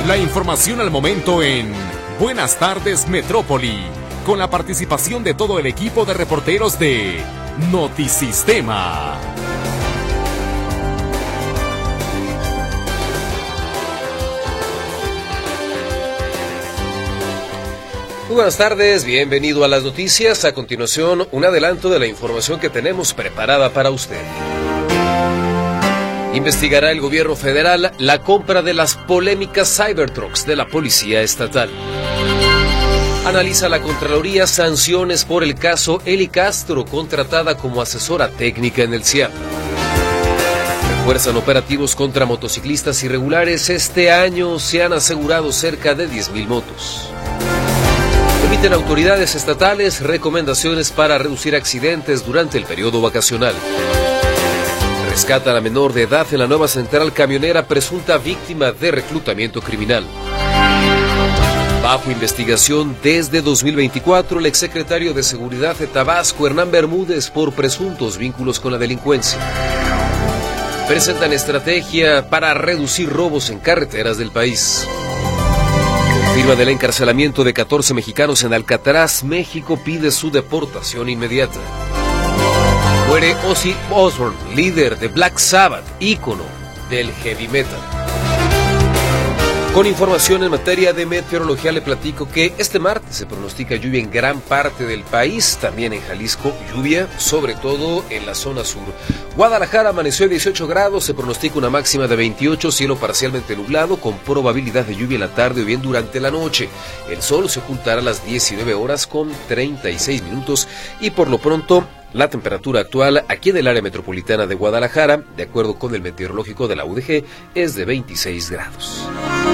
La información al momento en Buenas tardes Metrópoli, con la participación de todo el equipo de reporteros de Notisistema. Muy buenas tardes, bienvenido a las noticias. A continuación, un adelanto de la información que tenemos preparada para usted. Investigará el gobierno federal la compra de las polémicas Cybertrucks de la Policía Estatal. Analiza la Contraloría sanciones por el caso Eli Castro, contratada como asesora técnica en el CIAP. Refuerzan operativos contra motociclistas irregulares. Este año se han asegurado cerca de 10,000 motos. Emiten autoridades estatales recomendaciones para reducir accidentes durante el periodo vacacional. Rescatan a menor de edad en la nueva central camionera presunta víctima de reclutamiento criminal. Bajo investigación desde 2024 el exsecretario de Seguridad de Tabasco, Hernán Bermúdez, por presuntos vínculos con la delincuencia. Presentan estrategia para reducir robos en carreteras del país. Confirma del encarcelamiento de 14 mexicanos en Alcatraz. México pide su deportación inmediata. Muere Ozzy Osbourne, líder de Black Sabbath, ícono del heavy metal. Con información en materia de meteorología le platico que este martes se pronostica lluvia en gran parte del país, también en Jalisco lluvia, sobre todo en la zona sur. Guadalajara amaneció a 18 grados, se pronostica una máxima de 28, cielo parcialmente nublado con probabilidad de lluvia en la tarde o bien durante la noche. El sol se ocultará a las 19 horas con 36 minutos y por lo pronto la temperatura actual aquí en el área metropolitana de Guadalajara, de acuerdo con el meteorológico de la UDG, es de 26 grados.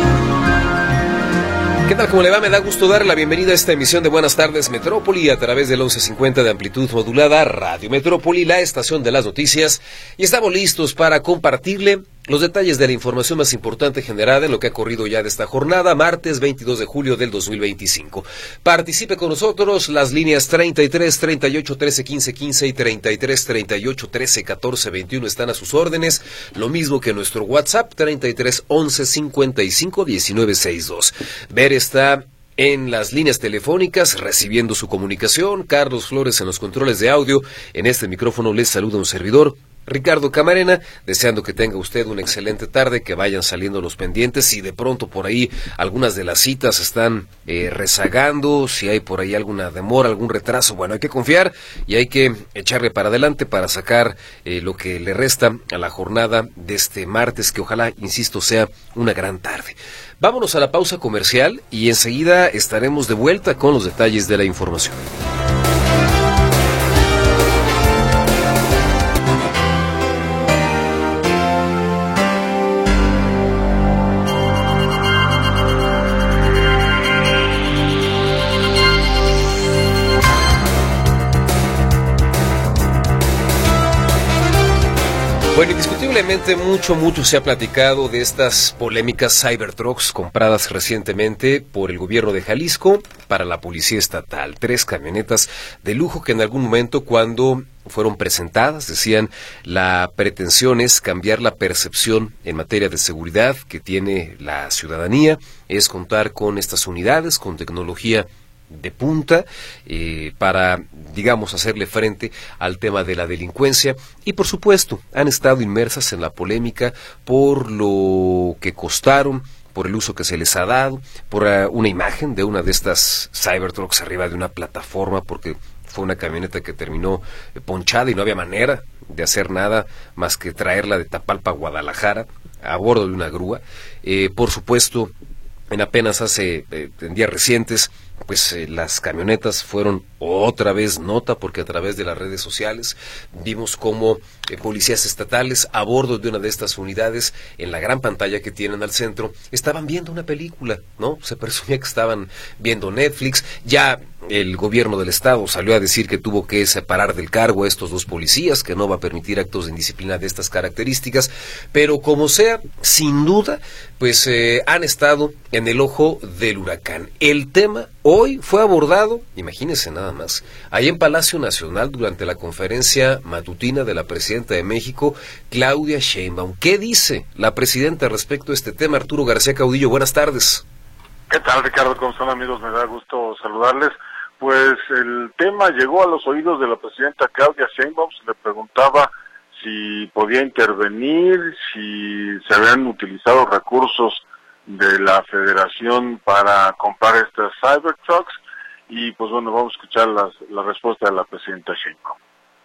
¿Qué tal? ¿Cómo le va? Me da gusto darle la bienvenida a esta emisión de Buenas tardes Metrópoli a través del 1150 de amplitud modulada, Radio Metrópoli, la estación de las noticias, y estamos listos para compartirle los detalles de la información más importante generada en lo que ha corrido ya de esta jornada, martes 22 de julio del 2025. Participe con nosotros, las líneas 33 38 13 15 15 y 33 38 13 14 21 están a sus órdenes, lo mismo que nuestro WhatsApp 33 11 55 19 62. Ver está en las líneas telefónicas, recibiendo su comunicación. Carlos Flores en los controles de audio. En este micrófono les saluda un servidor, Ricardo Camarena, deseando que tenga usted una excelente tarde, que vayan saliendo los pendientes. Si de pronto por ahí algunas de las citas están rezagando, si hay por ahí alguna demora, algún retraso, bueno, hay que confiar y hay que echarle para adelante para sacar lo que le resta a la jornada de este martes, que ojalá, insisto, sea una gran tarde. Vámonos a la pausa comercial y enseguida estaremos de vuelta con los detalles de la información. Bueno, indiscutiblemente mucho se ha platicado de estas polémicas Cybertrucks compradas recientemente por el gobierno de Jalisco para la Policía Estatal. 3 camionetas de lujo que en algún momento, cuando fueron presentadas, decían: la pretensión es cambiar la percepción en materia de seguridad que tiene la ciudadanía, es contar con estas unidades, con tecnología de punta para, digamos, hacerle frente al tema de la delincuencia, y por supuesto han estado inmersas en la polémica por lo que costaron, por el uso que se les ha dado, por una imagen de una de estas Cybertrucks arriba de una plataforma, porque fue una camioneta que terminó ponchada y no había manera de hacer nada más que traerla de Tapalpa a Guadalajara a bordo de una grúa. Por supuesto, en apenas en días recientes, pues las camionetas fueron otra vez nota, porque a través de las redes sociales vimos cómo policías estatales a bordo de una de estas unidades, en la gran pantalla que tienen al centro, estaban viendo una película, ¿no? Se presumía que estaban viendo Netflix. Ya el gobierno del estado salió a decir que tuvo que separar del cargo a estos dos policías, que no va a permitir actos de indisciplina de estas características, pero como sea, sin duda, pues han estado en el ojo del huracán. El tema hoy fue abordado, imagínense nada más, ahí en Palacio Nacional durante la conferencia matutina de la presidenta de México, Claudia Sheinbaum. ¿Qué dice la presidenta respecto a este tema? Arturo García Caudillo, buenas tardes. ¿Qué tal, Ricardo? ¿Cómo están, amigos? Me da gusto saludarles. Pues el tema llegó a los oídos de la presidenta Claudia Sheinbaum. Se le preguntaba si podía intervenir, si se habían utilizado recursos de la Federación para comprar estas Cybertrucks. Y pues bueno, vamos a escuchar la respuesta de la presidenta Sheinbaum.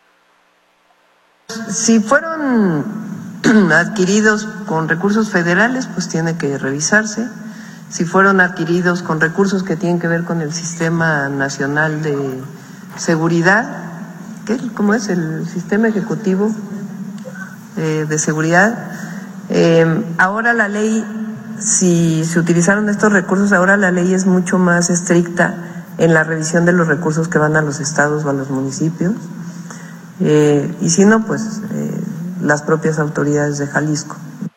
Si fueron adquiridos con recursos federales, pues tiene que revisarse. Si fueron adquiridos con recursos que tienen que ver con el Sistema Nacional de Seguridad, ¿cómo es? El Sistema Ejecutivo de Seguridad. Ahora la ley, si se utilizaron estos recursos, ahora la ley es mucho más estricta en la revisión de los recursos que van a los estados o a los municipios. Y si no, pues las propias autoridades de Jalisco.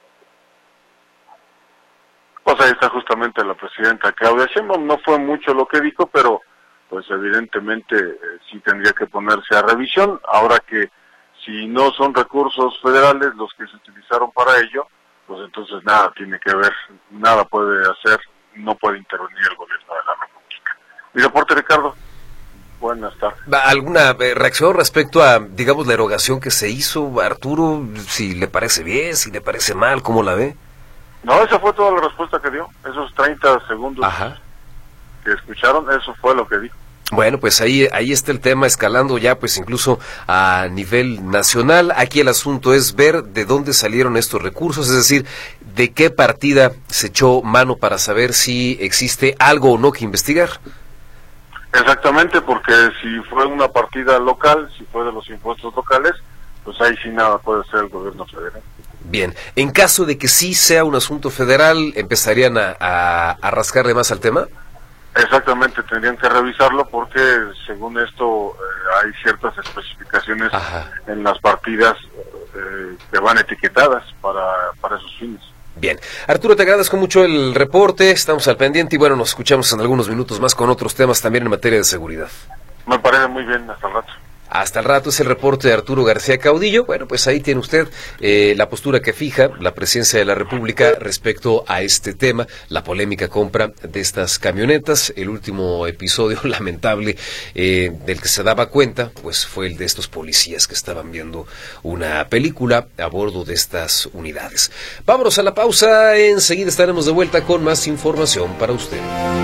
Pues ahí está justamente la presidenta Claudia Sheinbaum. No fue mucho lo que dijo, pero pues evidentemente sí tendría que ponerse a revisión. Ahora que si no son recursos federales los que se utilizaron para ello, pues entonces nada tiene que ver, nada puede hacer, no puede intervenir el gobierno de la República. Mi reporte, Ricardo. Buenas tardes. ¿Alguna reacción respecto a, digamos, la erogación que se hizo, Arturo? Si le parece bien, si le parece mal, ¿cómo la ve? No, esa fue toda la respuesta que dio. Esos 30 segundos que escucharon, eso fue lo que dijo. Bueno, pues ahí está el tema escalando ya, pues incluso a nivel nacional. Aquí el asunto es ver de dónde salieron estos recursos, es decir, de qué partida se echó mano para saber si existe algo o no que investigar. Exactamente, porque si fue una partida local, si fue de los impuestos locales, pues ahí sí nada puede hacer el gobierno federal. Bien, en caso de que sí sea un asunto federal, ¿empezarían a rascarle más al tema? Exactamente, tendrían que revisarlo porque según esto hay ciertas especificaciones en las partidas que van etiquetadas para esos fines. Bien, Arturo, te agradezco mucho el reporte, estamos al pendiente y bueno, nos escuchamos en algunos minutos más con otros temas también en materia de seguridad. Me parece muy bien, hasta el rato. Hasta el rato es el reporte de Arturo García Caudillo. Bueno, pues ahí tiene usted la postura que fija la Presidencia de la República respecto a este tema, la polémica compra de estas camionetas. El último episodio lamentable del que se daba cuenta, pues fue el de estos policías que estaban viendo una película a bordo de estas unidades. Vámonos a la pausa, enseguida estaremos de vuelta con más información para usted.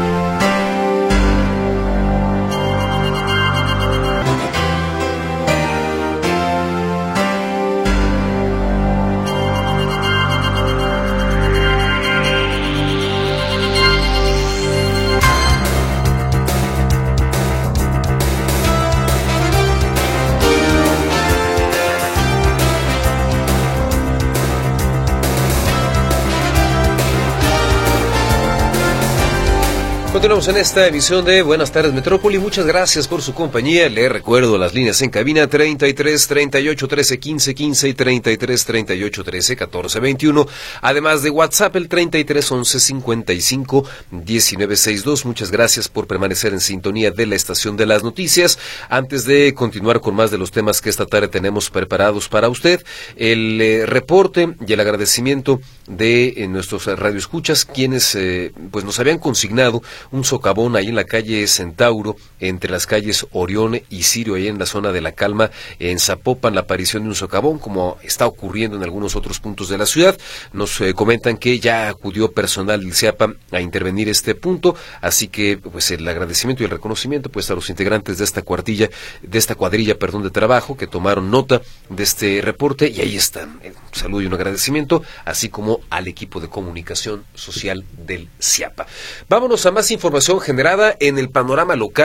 Continuamos en esta emisión de Buenas tardes Metrópoli. Muchas gracias por su compañía. Le recuerdo las líneas en cabina 33 38 13 15 15 y 33 38 13 14 21. Además de WhatsApp el 33 11 55 19 62. Muchas gracias por permanecer en sintonía de la estación de las noticias. Antes de continuar con más de los temas que esta tarde tenemos preparados para usted, el reporte y el agradecimiento de nuestros radioescuchas, quienes pues nos habían consignado un socavón ahí en la calle Centauro, entre las calles Orión y Sirio, ahí en la zona de La Calma, en Zapopan, la aparición de un socavón, como está ocurriendo en algunos otros puntos de la ciudad. Nos comentan que ya acudió personal del CIAPA a intervenir este punto, así que pues el agradecimiento y el reconocimiento pues a los integrantes de esta cuadrilla de trabajo que tomaron nota de este reporte, y ahí están. Un saludo y un agradecimiento, así como al equipo de comunicación social del CIAPA. Vámonos a más información generada en el panorama local.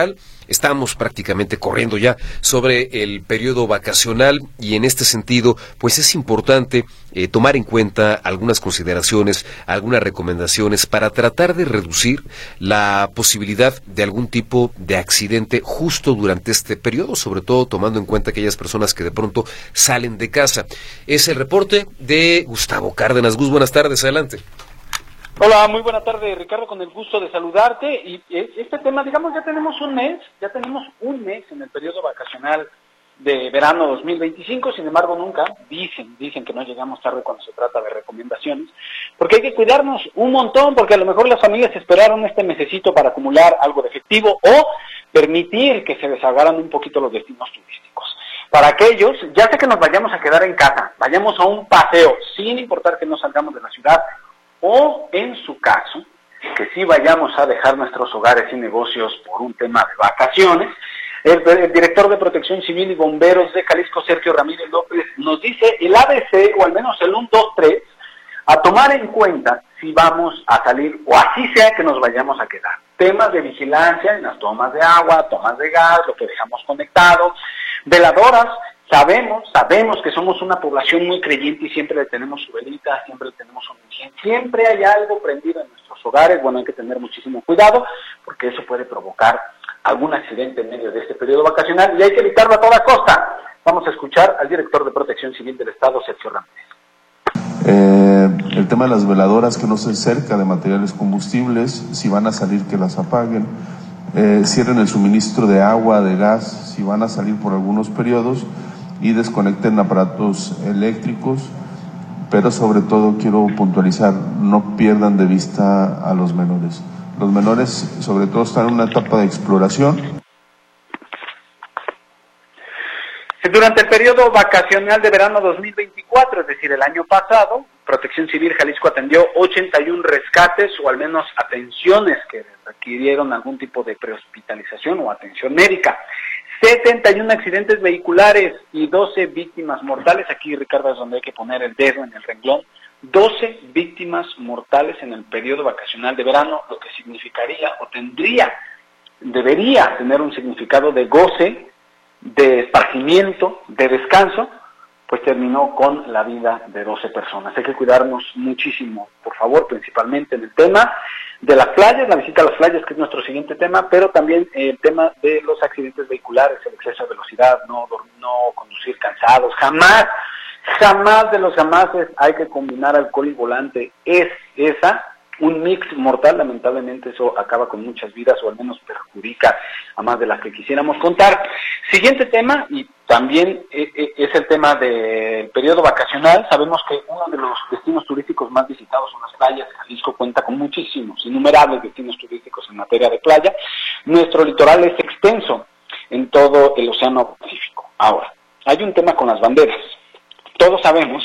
estamos prácticamente corriendo ya sobre el periodo vacacional y en este sentido, pues es importante tomar en cuenta algunas consideraciones, algunas recomendaciones para tratar de reducir la posibilidad de algún tipo de accidente justo durante este periodo, sobre todo tomando en cuenta aquellas personas que de pronto salen de casa. Es el reporte de Gustavo Cárdenas. Gus, buenas tardes, adelante. Hola, muy buena tarde, Ricardo, con el gusto de saludarte. Y este tema, digamos, ya tenemos un mes en el periodo vacacional de verano 2025, sin embargo nunca, dicen que no llegamos tarde cuando se trata de recomendaciones, porque hay que cuidarnos un montón, porque a lo mejor las familias esperaron este mesecito para acumular algo de efectivo o permitir que se desagaran un poquito los destinos turísticos. Para aquellos, ya sea que nos vayamos a quedar en casa, vayamos a un paseo, sin importar que no salgamos de la ciudad, o en su caso, que sí vayamos a dejar nuestros hogares y negocios por un tema de vacaciones, el director de Protección Civil y Bomberos de Jalisco, Sergio Ramírez López, nos dice el ABC, o al menos el 1, 2, 3, a tomar en cuenta si vamos a salir, o así sea que nos vayamos a quedar. Temas de vigilancia en las tomas de agua, tomas de gas, lo que dejamos conectado, veladoras. Sabemos que somos una población muy creyente y siempre le tenemos su velita, siempre le tenemos un incienso, siempre hay algo prendido en nuestros hogares. Bueno, hay que tener muchísimo cuidado porque eso puede provocar algún accidente en medio de este periodo vacacional y hay que evitarlo a toda costa. Vamos a escuchar al director de Protección Civil del Estado, Sergio Ramírez. El tema de las veladoras, que no se cerca de materiales combustibles, si van a salir que las apaguen, cierren el suministro de agua, de gas, si van a salir por algunos periodos, y desconecten aparatos eléctricos, pero sobre todo quiero puntualizar, no pierdan de vista a los menores. Los menores sobre todo están en una etapa de exploración. Durante el periodo vacacional de verano 2024, es decir, el año pasado, Protección Civil Jalisco atendió 81 rescates o al menos atenciones que requirieron algún tipo de prehospitalización o atención médica. 71 accidentes vehiculares y 12 víctimas mortales. Aquí, Ricardo, es donde hay que poner el dedo en el renglón. 12 víctimas mortales en el periodo vacacional de verano, lo que significaría o debería tener un significado de goce, de esparcimiento, de descanso, pues terminó con la vida de 12 personas. Hay que cuidarnos muchísimo, por favor, principalmente en el tema de las playas, la visita a las playas, que es nuestro siguiente tema, pero también el tema de los accidentes vehiculares, el exceso de velocidad, no conducir cansados, jamás de los jamases hay que combinar alcohol y volante. Es un mix mortal, lamentablemente eso acaba con muchas vidas o al menos perjudica a más de las que quisiéramos contar. Siguiente tema, y también es el tema del periodo vacacional. Sabemos que uno de los destinos turísticos más visitados son las playas. Jalisco cuenta con muchísimos, innumerables destinos turísticos en materia de playa. Nuestro litoral es extenso en todo el Océano Pacífico. Ahora, hay un tema con las banderas. Todos sabemos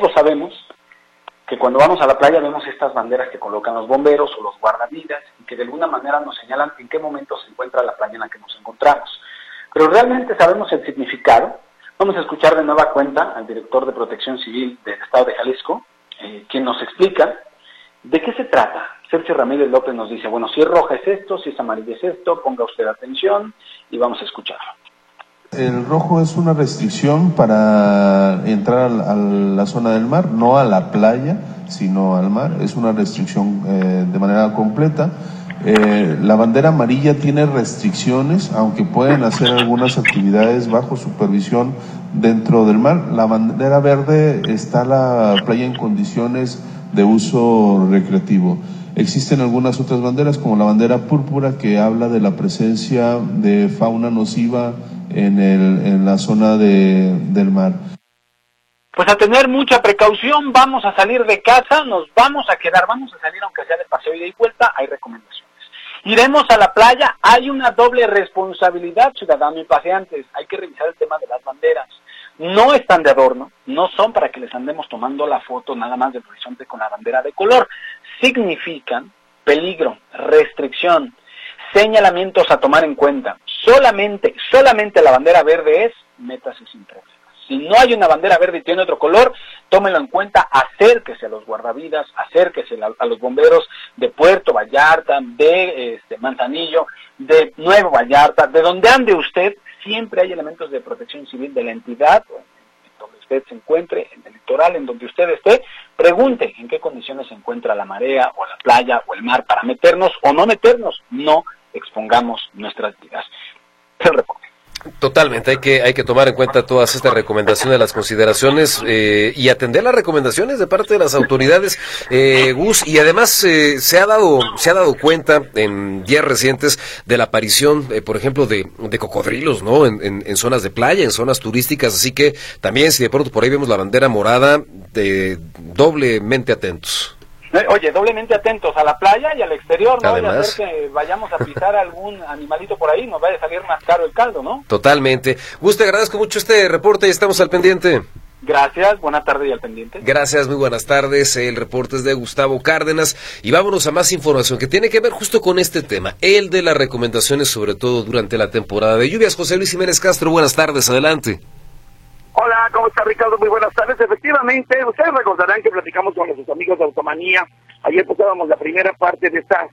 que cuando vamos a la playa vemos estas banderas que colocan los bomberos o los guardavidas y que de alguna manera nos señalan en qué momento se encuentra la playa en la que nos encontramos. Pero realmente sabemos el significado. Vamos a escuchar de nueva cuenta al director de Protección Civil del Estado de Jalisco, quien nos explica de qué se trata. Sergio Ramírez López nos dice, bueno, si es roja es esto, si es amarilla es esto, ponga usted atención y vamos a escucharlo. El rojo es una restricción para entrar a la zona del mar, no a la playa, sino al mar. Es una restricción de manera completa. La bandera amarilla tiene restricciones, aunque pueden hacer algunas actividades bajo supervisión dentro del mar. La bandera verde está la playa en condiciones de uso recreativo. Existen algunas otras banderas, como la bandera púrpura, que habla de la presencia de fauna nociva en la zona del mar. Pues a tener mucha precaución, vamos a salir de casa, nos vamos a salir aunque sea de paseo ida y vuelta, hay recomendaciones. Iremos a la playa, hay una doble responsabilidad, ciudadano y paseantes, hay que revisar el tema de las banderas. No están de adorno, no son para que les andemos tomando la foto nada más del horizonte con la bandera de color. Significan peligro, restricción, señalamientos a tomar en cuenta. Solamente la bandera verde es, métase sin problemas. Si no hay una bandera verde y tiene otro color, tómenlo en cuenta, acérquese a los guardavidas, acérquese a los bomberos de Puerto Vallarta, de Manzanillo, de Nueva Vallarta, de donde ande usted, siempre hay elementos de protección civil de la entidad, donde usted se encuentre, en el litoral, en donde usted esté, pregunte en qué condiciones se encuentra la marea, o la playa, o el mar, para meternos o no meternos, no expongamos nuestras vidas. El reporte. Totalmente, hay que tomar en cuenta todas estas recomendaciones, las consideraciones y atender las recomendaciones de parte de las autoridades, Gus, y además se ha dado cuenta en días recientes de la aparición, por ejemplo, de cocodrilos, ¿no? En zonas de playa, en zonas turísticas, así que también si de pronto por ahí vemos la bandera morada, doblemente atentos. Oye, doblemente atentos a la playa y al exterior, ¿no? Además, vaya a ser que vayamos a pisar algún animalito por ahí, nos vaya a salir más caro el caldo, ¿no? Totalmente. Gus, te agradezco mucho este reporte y estamos al pendiente. Gracias, buena tarde y al pendiente. Gracias, muy buenas tardes. El reporte es de Gustavo Cárdenas y vámonos a más información que tiene que ver justo con este tema, el de las recomendaciones, sobre todo durante la temporada de lluvias. José Luis Jiménez Castro, buenas tardes, adelante. Hola, ¿cómo está Ricardo? Muy buenas tardes. Efectivamente, ustedes recordarán que platicamos con nuestros amigos de Automanía. Ayer pasábamos la primera parte de estas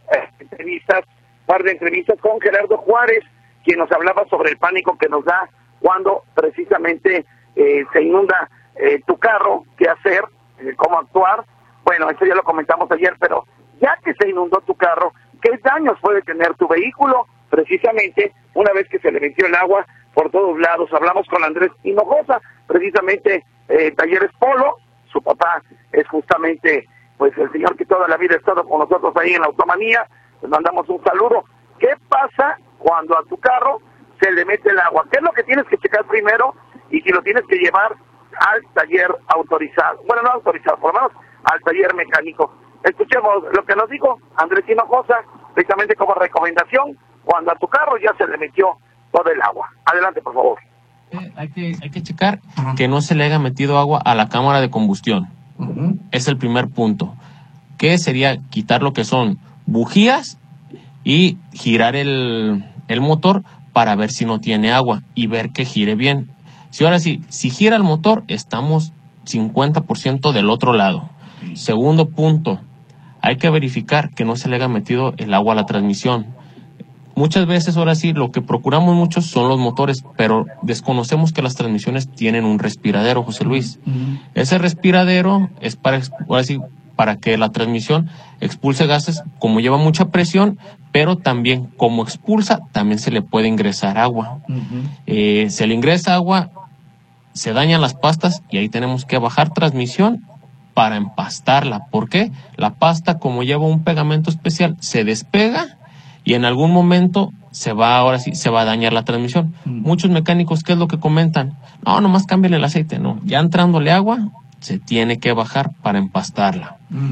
par de entrevistas con Gerardo Juárez, quien nos hablaba sobre el pánico que nos da cuando precisamente se inunda tu carro, qué hacer, cómo actuar. Bueno, eso ya lo comentamos ayer, pero ya que se inundó tu carro, ¿qué daños puede tener tu vehículo? Precisamente, una vez que se le metió el agua por todos lados, hablamos con Andrés Hinojosa, precisamente Talleres Polo, su papá es justamente pues el señor que toda la vida ha estado con nosotros ahí en la Automanía, les mandamos un saludo. ¿Qué pasa cuando a tu carro se le mete el agua? ¿Qué es lo que tienes que checar primero? Y si lo tienes que llevar al taller autorizado, bueno, no autorizado, por lo menos al taller mecánico. Escuchemos lo que nos dijo Andrés Hinojosa, precisamente como recomendación, cuando a tu carro ya se le metió todo el agua. Adelante, por favor. Hay que checar que no se le haya metido agua a la cámara de combustión. Es el primer punto. Que sería quitar lo que son bujías y girar el motor para ver si no tiene agua y ver que gire bien. Si gira el motor, estamos 50% del otro lado. Segundo punto, hay que verificar que no se le haya metido el agua a la transmisión. Muchas veces, lo que procuramos mucho son los motores, pero desconocemos que las transmisiones tienen un respiradero, José Luis. Ese respiradero es para que la transmisión expulse gases, como lleva mucha presión, pero también como expulsa, también se le puede ingresar agua. Se le ingresa agua, se dañan las pastas y ahí tenemos que bajar transmisión para empastarla. ¿Por qué? La pasta, como lleva un pegamento especial, se despega y en algún momento se va a dañar la transmisión. Muchos mecánicos, ¿qué es lo que comentan? No, nomás cámbiale el aceite. No, ya entrándole agua, se tiene que bajar para empastarla.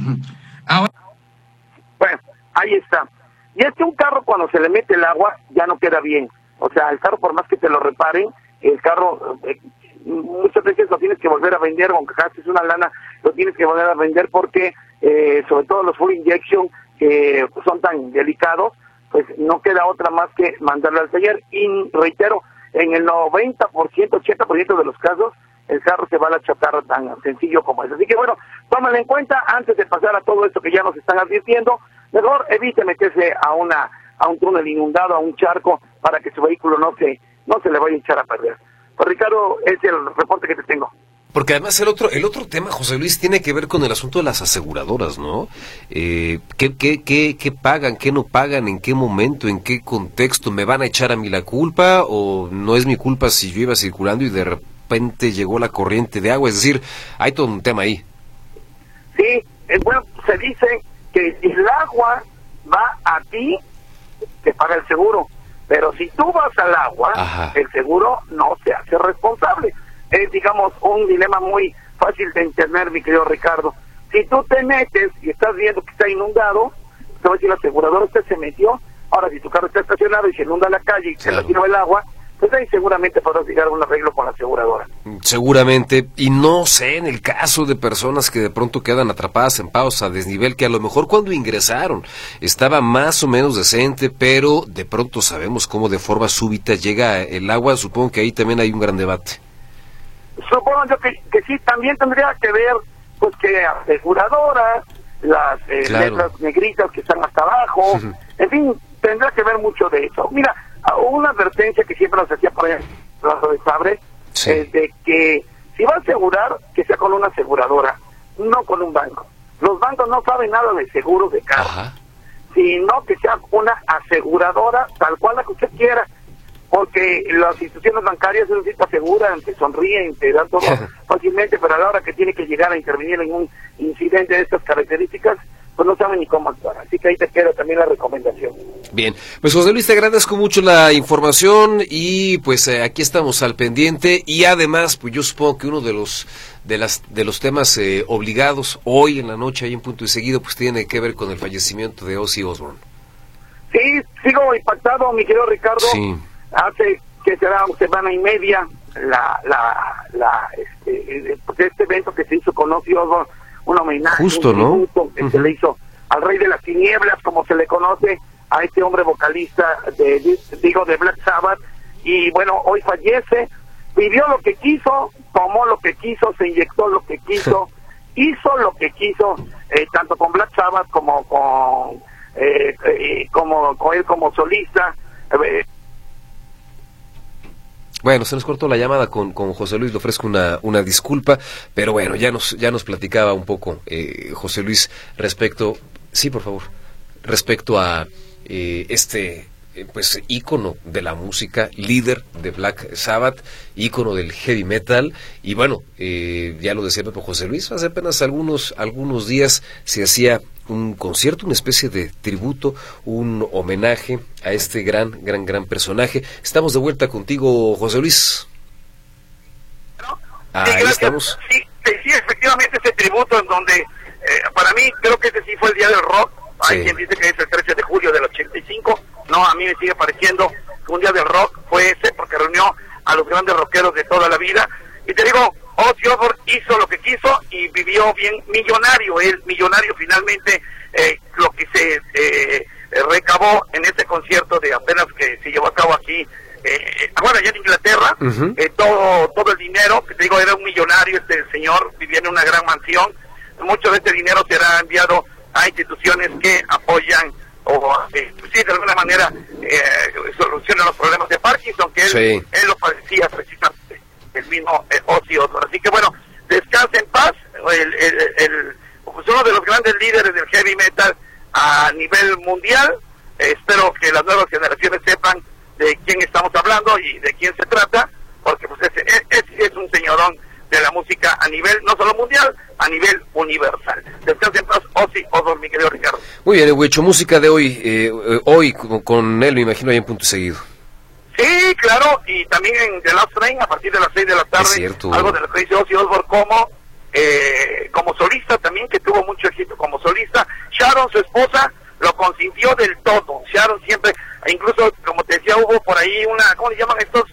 Bueno, ahí está. Y es que un carro cuando se le mete el agua ya no queda bien. O sea, el carro por más que te lo reparen, el carro muchas veces lo tienes que volver a vender, aunque gastes una lana, lo tienes que volver a vender porque sobre todo los full injection que son tan delicados, pues no queda otra más que mandarlo al taller. Y reitero, en el 90%, 80% de los casos, el carro se va a la chatarra, tan sencillo como es. Así que bueno, tómalo en cuenta antes de pasar a todo esto que ya nos están advirtiendo. Mejor evite meterse a un túnel inundado, a un charco, para que su vehículo no se le vaya a echar a perder. Pues Ricardo, ese es el reporte que te tengo. Porque además el otro tema, José Luis, tiene que ver con el asunto de las aseguradoras, ¿no? ¿Qué pagan, qué no pagan, en qué momento, en qué contexto? ¿Me van a echar a mí la culpa o no es mi culpa si yo iba circulando y de repente llegó la corriente de agua? Es decir, hay todo un tema ahí. Sí, bueno, se dice que si el agua va a ti, te paga el seguro. Pero si tú vas al agua, el seguro no se hace responsable. Es, digamos, un dilema muy fácil de entender, mi querido Ricardo. Si tú te metes y estás viendo que está inundado, te va a decir la aseguradora, usted se metió. Ahora, si tu carro está estacionado y se inunda la calle y se le tiró el agua, pues ahí seguramente podrás llegar a un arreglo con la aseguradora. Seguramente, y no sé, en el caso de personas que de pronto quedan atrapadas en pagos a desnivel, que a lo mejor cuando ingresaron estaba más o menos decente, pero de pronto sabemos cómo de forma súbita llega el agua. Supongo que ahí también hay un gran debate. Supongo yo que sí, también tendría que ver, pues que aseguradoras, las letras negritas que están hasta abajo, en fin, tendrá que ver mucho de eso. Mira, una advertencia que siempre nos hacía por allá de Sabre, Sí. es de que si va a asegurar, que sea con una aseguradora, no con un banco. Los bancos no saben nada de seguros de carro, Ajá. sino que sea una aseguradora tal cual la que usted quiera, porque las instituciones bancarias eso sí te aseguran, te sonríen, te dan todo fácilmente, pero a la hora que tiene que llegar a intervenir en un incidente de estas características, pues no saben ni cómo actuar. Así que ahí te queda también la recomendación. Bien, pues José Luis, te agradezco mucho la información y pues aquí estamos al pendiente, y además pues yo supongo que uno de los temas obligados hoy en la noche ahí en Punto y Seguido pues tiene que ver con el fallecimiento de Ozzy Osbourne. Sí, sigo impactado, mi querido Ricardo. Sí. Hace que será una semana y media este evento que se hizo con Ozzy Osbourne, un homenaje, justo, un tributo que se le hizo al rey de las tinieblas, como se le conoce a este hombre vocalista de Black Sabbath, y bueno, hoy fallece. Vivió lo que quiso, tomó lo que quiso, se inyectó lo que quiso, hizo lo que quiso, tanto con Black Sabbath como con él como solista. Bueno, se nos cortó la llamada con José Luis, le ofrezco una disculpa, pero bueno, ya nos platicaba un poco José Luis respecto, sí, por favor, respecto a pues ícono de la música, líder de Black Sabbath, ícono del heavy metal, y bueno, ya lo decía Pepe José Luis, hace apenas algunos días se hacía un concierto, una especie de tributo, un homenaje a este gran personaje. Estamos de vuelta contigo, José Luis. Ahí estamos. Sí, efectivamente ese tributo en donde, para mí, creo que ese sí fue el día del rock. Hay quien dice que es el 13 de julio del 85. No, a mí me sigue pareciendo que un día del rock fue ese, porque reunió a los grandes rockeros de toda la vida. Y te digo, Ozzy Osbourne hizo lo que quiso y vivió bien, millonario. Él, millonario finalmente, lo que se recabó en ese concierto de apenas que se llevó a cabo aquí, bueno, allá en Inglaterra, todo el dinero, que te digo, era un millonario este señor, vivía en una gran mansión. Mucho de este dinero será enviado a instituciones que apoyan o sí, de alguna manera solucionan los problemas de Parkinson, que él lo padecía precisamente, el mismo Ozzy Osbourne. Así que bueno, descanse en paz, pues uno de los grandes líderes del heavy metal a nivel mundial. Espero que las nuevas generaciones sepan de quién estamos hablando y de quién se trata, porque pues es un señorón de la música a nivel, no solo mundial, a nivel universal. Descanse en paz, Ozzy Osbourne, mi querido Ricardo. Muy bien, Huicho, música de hoy con él, me imagino, ahí en Punto Seguido. Sí, claro, y también en The Last Train, a partir de las 6 de la tarde, algo de lo que dice Ozzy Osbourne como solista también, que tuvo mucho éxito como solista. Sharon, su esposa, lo consintió del todo. Sharon siempre, incluso, como te decía, hubo por ahí una, ¿cómo le llaman estos?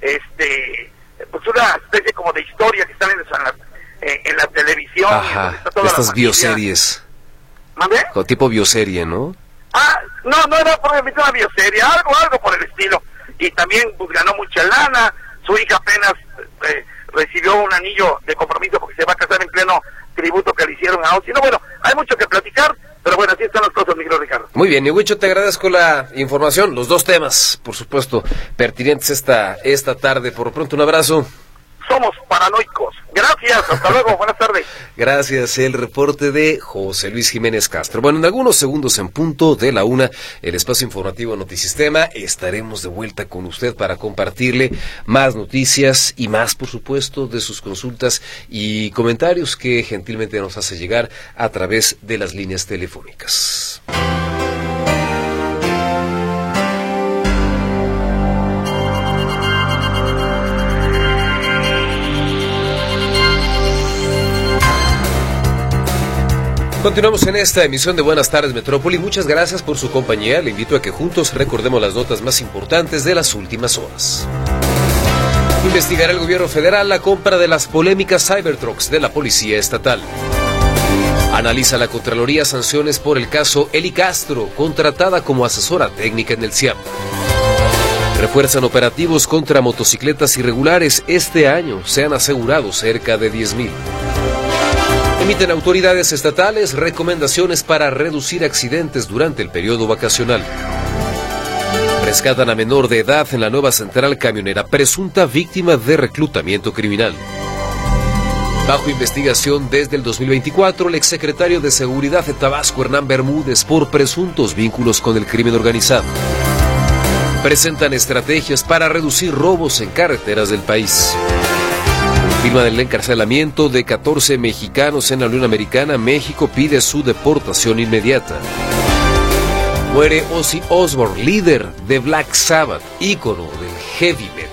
Pues una especie como de historia que están en la televisión. Ajá, estas bioseries. ¿Mandé? Tipo bioserie, ¿no? No era probablemente una bioserie, algo por el estilo. Y también pues ganó mucha lana. Su hija apenas recibió un anillo de compromiso porque se va a casar en pleno tributo que le hicieron a Ozzy. No, bueno, hay mucho que platicar, pero bueno, así están las cosas, mi querido Ricardo. Muy bien, Huicho, te agradezco la información, los dos temas, por supuesto, pertinentes esta tarde. Por lo pronto, un abrazo. Somos paranoicos. Gracias, hasta luego, buenas tardes. Gracias, el reporte de José Luis Jiménez Castro. Bueno, en algunos segundos en punto de la 1, el espacio informativo Notisistema, estaremos de vuelta con usted para compartirle más noticias y más, por supuesto, de sus consultas y comentarios que gentilmente nos hace llegar a través de las líneas telefónicas. Continuamos en esta emisión de Buenas Tardes Metrópoli. Muchas gracias por su compañía. Le invito a que juntos recordemos las notas más importantes de las últimas horas. Investigará el gobierno federal la compra de las polémicas Cybertrucks de la Policía Estatal. Analiza la Contraloría sanciones por el caso Eli Castro, contratada como asesora técnica en el CIAP. Refuerzan operativos contra motocicletas irregulares. Este año se han asegurado cerca de 10,000. Emiten autoridades estatales recomendaciones para reducir accidentes durante el periodo vacacional. Rescatan a menor de edad en la nueva central camionera, presunta víctima de reclutamiento criminal. Bajo investigación desde el 2024, el exsecretario de Seguridad de Tabasco, Hernán Bermúdez, por presuntos vínculos con el crimen organizado. Presentan estrategias para reducir robos en carreteras del país. Confirman el encarcelamiento de 14 mexicanos en la Unión Americana. México pide su deportación inmediata. Muere Ozzy Osbourne, líder de Black Sabbath, ícono del heavy metal.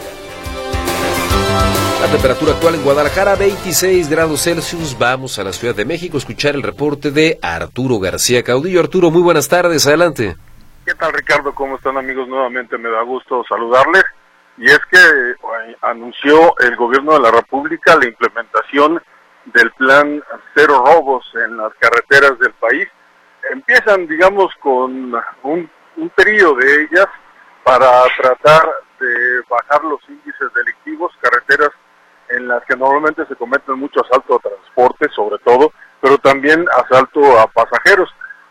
La temperatura actual en Guadalajara, 26 grados Celsius. Vamos a la Ciudad de México a escuchar el reporte de Arturo García Caudillo. Arturo, muy buenas tardes, adelante. ¿Qué tal, Ricardo? ¿Cómo están, amigos? Nuevamente me da gusto saludarles. Y es que anunció el gobierno de la República la implementación del plan Cero Robos en las carreteras del país. Empiezan, digamos, con un trío de ellas para tratar de bajar los índices delictivos, carreteras en las que normalmente se cometen mucho asalto a transporte, sobre todo, pero también asalto a pasajeros.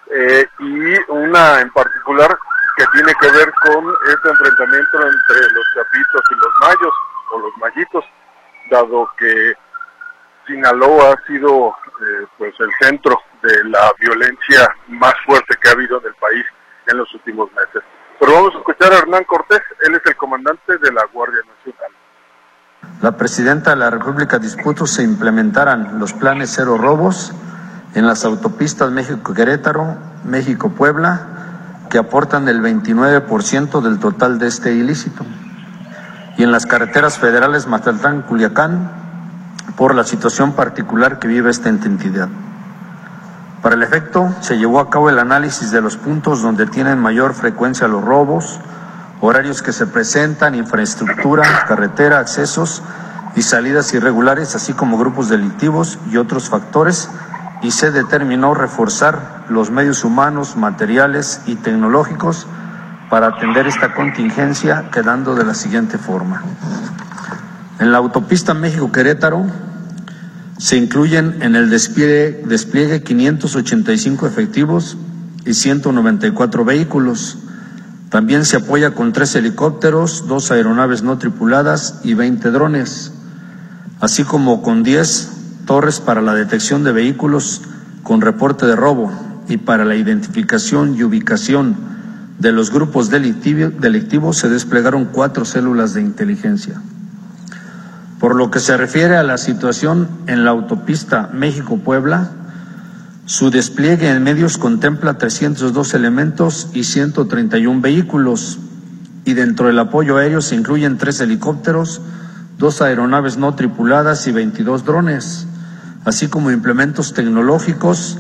Y una en particular que tiene que ver con este enfrentamiento entre los chapitos y los mayos, o los mayitos, dado que Sinaloa ha sido pues el centro de la violencia más fuerte que ha habido en el país en los últimos meses. Pero vamos a escuchar a Hernán Cortés, él es el comandante de la Guardia Nacional. La Presidenta de la República dispuso se implementaran los planes Cero Robos en las autopistas México-Querétaro, México-Puebla, que aportan el 29% del total de este ilícito, y en las carreteras federales Mazatlán-Culiacán, por la situación particular que vive esta entidad. Para el efecto, se llevó a cabo el análisis de los puntos donde tienen mayor frecuencia los robos, horarios que se presentan, infraestructura, carretera, accesos y salidas irregulares, así como grupos delictivos y otros factores, y se determinó reforzar los medios humanos, materiales y tecnológicos para atender esta contingencia, quedando de la siguiente forma. En la autopista México-Querétaro se incluyen en el despliegue 585 efectivos y 194 vehículos. También se apoya con 3 helicópteros, 2 aeronaves no tripuladas y 20 drones, así como con 10 torres para la detección de vehículos con reporte de robo y para la identificación y ubicación de los grupos delictivos se desplegaron 4 células de inteligencia. Por lo que se refiere a la situación en la autopista México-Puebla, su despliegue en medios contempla 302 elementos y 131 vehículos, y dentro del apoyo aéreo se incluyen 3 helicópteros, 2 aeronaves no tripuladas y 22 drones, así como implementos tecnológicos.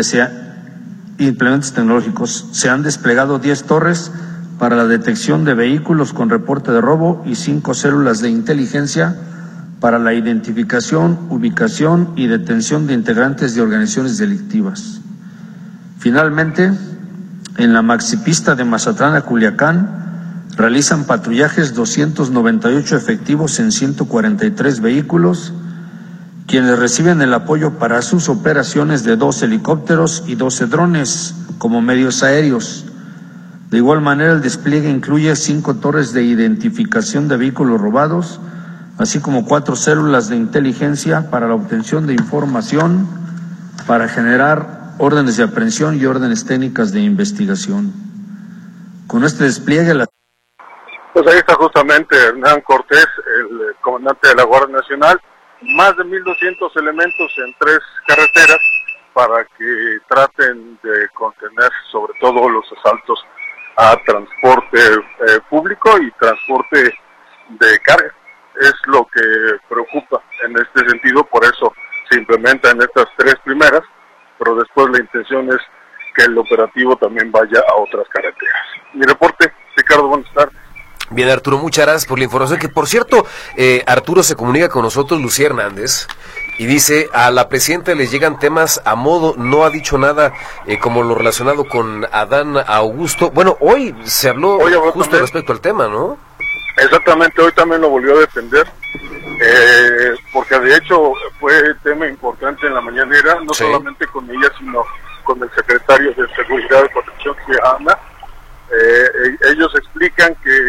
Se han desplegado 10 torres para la detección de vehículos con reporte de robo y 5 células de inteligencia para la identificación, ubicación y detención de integrantes de organizaciones delictivas. Finalmente, en la maxipista de Mazatlán a Culiacán, realizan patrullajes 298 efectivos en 143 vehículos, quienes reciben el apoyo para sus operaciones de 2 helicópteros y 12 drones como medios aéreos. De igual manera, el despliegue incluye 5 torres de identificación de vehículos robados, así como 4 células de inteligencia para la obtención de información para generar órdenes de aprehensión y órdenes técnicas de investigación. Con este despliegue... Pues ahí está justamente Hernán Cortés, el comandante de la Guardia Nacional, más de 1,200 elementos en 3 carreteras para que traten de contener sobre todo los asaltos a transporte público y transporte de carga. Es lo que preocupa en este sentido, por eso se implementan estas 3 primeras, pero después la intención es que el operativo también vaya a otras carreteras. Mi reporte, Ricardo, buenas tardes. Bien, Arturo, muchas gracias por la información, que por cierto, Arturo se comunica con nosotros, Lucía Hernández, y dice, a la presidenta les llegan temas a modo, no ha dicho nada como lo relacionado con Adán Augusto. Bueno, hoy se habló justo también respecto al tema, ¿no? Exactamente, hoy también lo volvió a defender, porque de hecho fue tema importante en la mañanera, no solamente con ella, sino con el secretario de Seguridad y Protección Ciudadana, Ellos explican que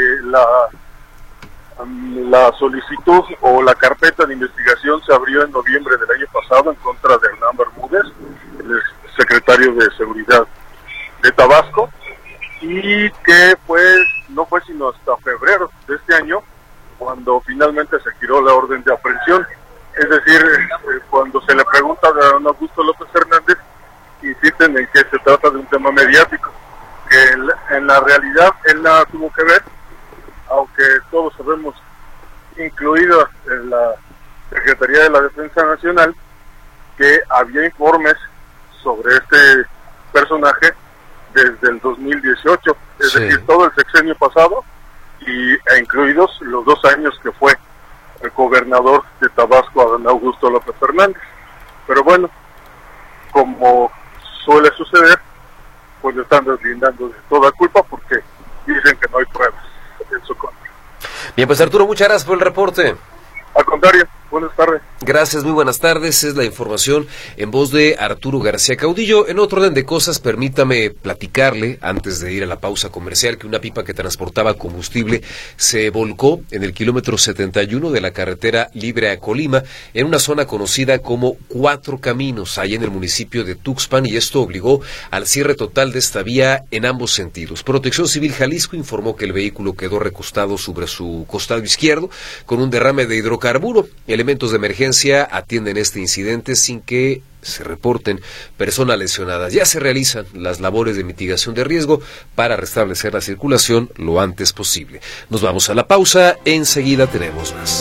la solicitud o la carpeta de investigación se abrió en noviembre del año pasado en contra de Hernán Bermúdez, el secretario de Seguridad de Tabasco, y que no fue sino hasta febrero de este año cuando finalmente se giró la orden de aprehensión. Es decir, cuando se le pregunta a don Augusto López Hernández, insisten en que se trata de un tema mediático, que en la realidad él nada tuvo que ver, aunque todos sabemos, incluida en la Secretaría de la Defensa Nacional, que había informes sobre este personaje desde el 2018, es decir, todo el sexenio pasado, e incluidos los 2 años que fue el gobernador de Tabasco, don Augusto López Hernández. Pero bueno, como suele suceder, pues le están deslindando de toda culpa porque dicen que no hay pruebas en su contra. Bien, pues Arturo, muchas gracias por el reporte. Al contrario, buenas tardes. Gracias, muy buenas tardes. Es la información en voz de Arturo García Caudillo. En otro orden de cosas, permítame platicarle, antes de ir a la pausa comercial, que una pipa que transportaba combustible se volcó en el kilómetro 71 de la carretera Libre a Colima, en una zona conocida como Cuatro Caminos, ahí en el municipio de Tuxpan, y esto obligó al cierre total de esta vía en ambos sentidos. Protección Civil Jalisco informó que el vehículo quedó recostado sobre su costado izquierdo con un derrame de hidrocarburo. Elementos de emergencia atienden este incidente sin que se reporten personas lesionadas. Ya se realizan las labores de mitigación de riesgo para restablecer la circulación lo antes posible. Nos vamos a la pausa, enseguida tenemos más.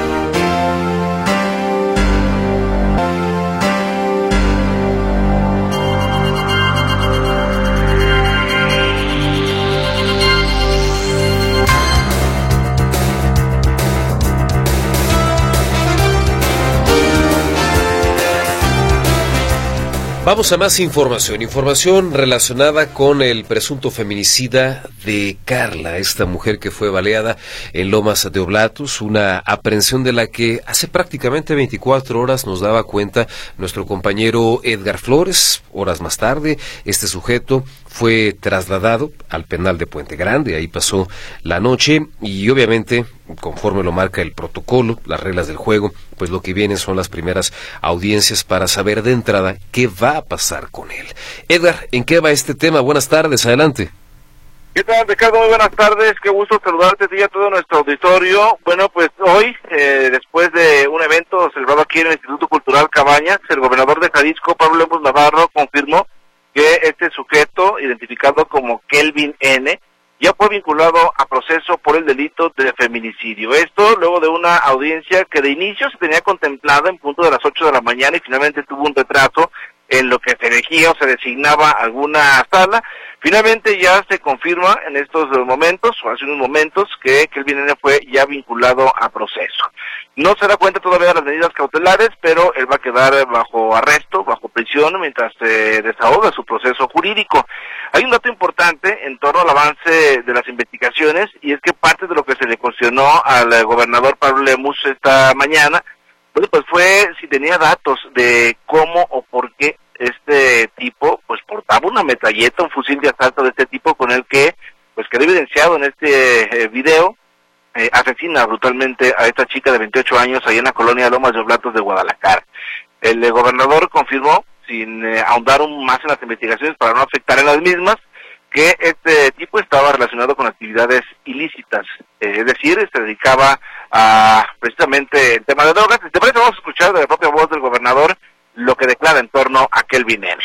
Vamos a más información relacionada con el presunto feminicida de Carla, esta mujer que fue baleada en Lomas de Oblatos, una aprehensión de la que hace prácticamente 24 horas nos daba cuenta nuestro compañero Edgar Flores. Horas más tarde, este sujeto fue trasladado al penal de Puente Grande, ahí pasó la noche y obviamente, conforme lo marca el protocolo, las reglas del juego, pues lo que viene son las primeras audiencias para saber de entrada qué va a pasar con él. Edgar, ¿en qué va este tema? Buenas tardes, adelante. ¿Qué tal, Ricardo? Muy buenas tardes, qué gusto saludarte y a todo nuestro auditorio. Bueno, pues hoy, después de un evento celebrado aquí en el Instituto Cultural Cabañas, el gobernador de Jalisco, Pablo Lemus Navarro, confirmó que este sujeto, identificado como Kelvin N., ya fue vinculado a proceso por el delito de feminicidio. Esto luego de una audiencia que de inicio se tenía contemplada en punto de las 8 de la mañana y finalmente tuvo un retraso en lo que se elegía o se designaba alguna sala. Finalmente ya se confirma en estos momentos, o hace unos momentos, que Kelvin N. fue ya vinculado a proceso. No se da cuenta todavía de las medidas cautelares, pero él va a quedar bajo arresto, bajo prisión, mientras se desahoga su proceso jurídico. Hay un dato importante en torno al avance de las investigaciones, y es que parte de lo que se le cuestionó al gobernador Pablo Lemus esta mañana, pues fue si tenía datos de cómo o por qué este tipo pues portaba una metralleta, un fusil de asalto de este tipo con el que pues quedó evidenciado en este video, asesina brutalmente a esta chica de 28 años ahí en la colonia Lomas de Oblatos de Guadalajara. El gobernador confirmó, sin ahondar aún más en las investigaciones para no afectar en las mismas, que este tipo estaba relacionado con actividades ilícitas, es decir, se dedicaba a precisamente el tema de drogas. Si te parece, vamos a escuchar de la propia voz del gobernador lo que declara en torno a Kelvin N.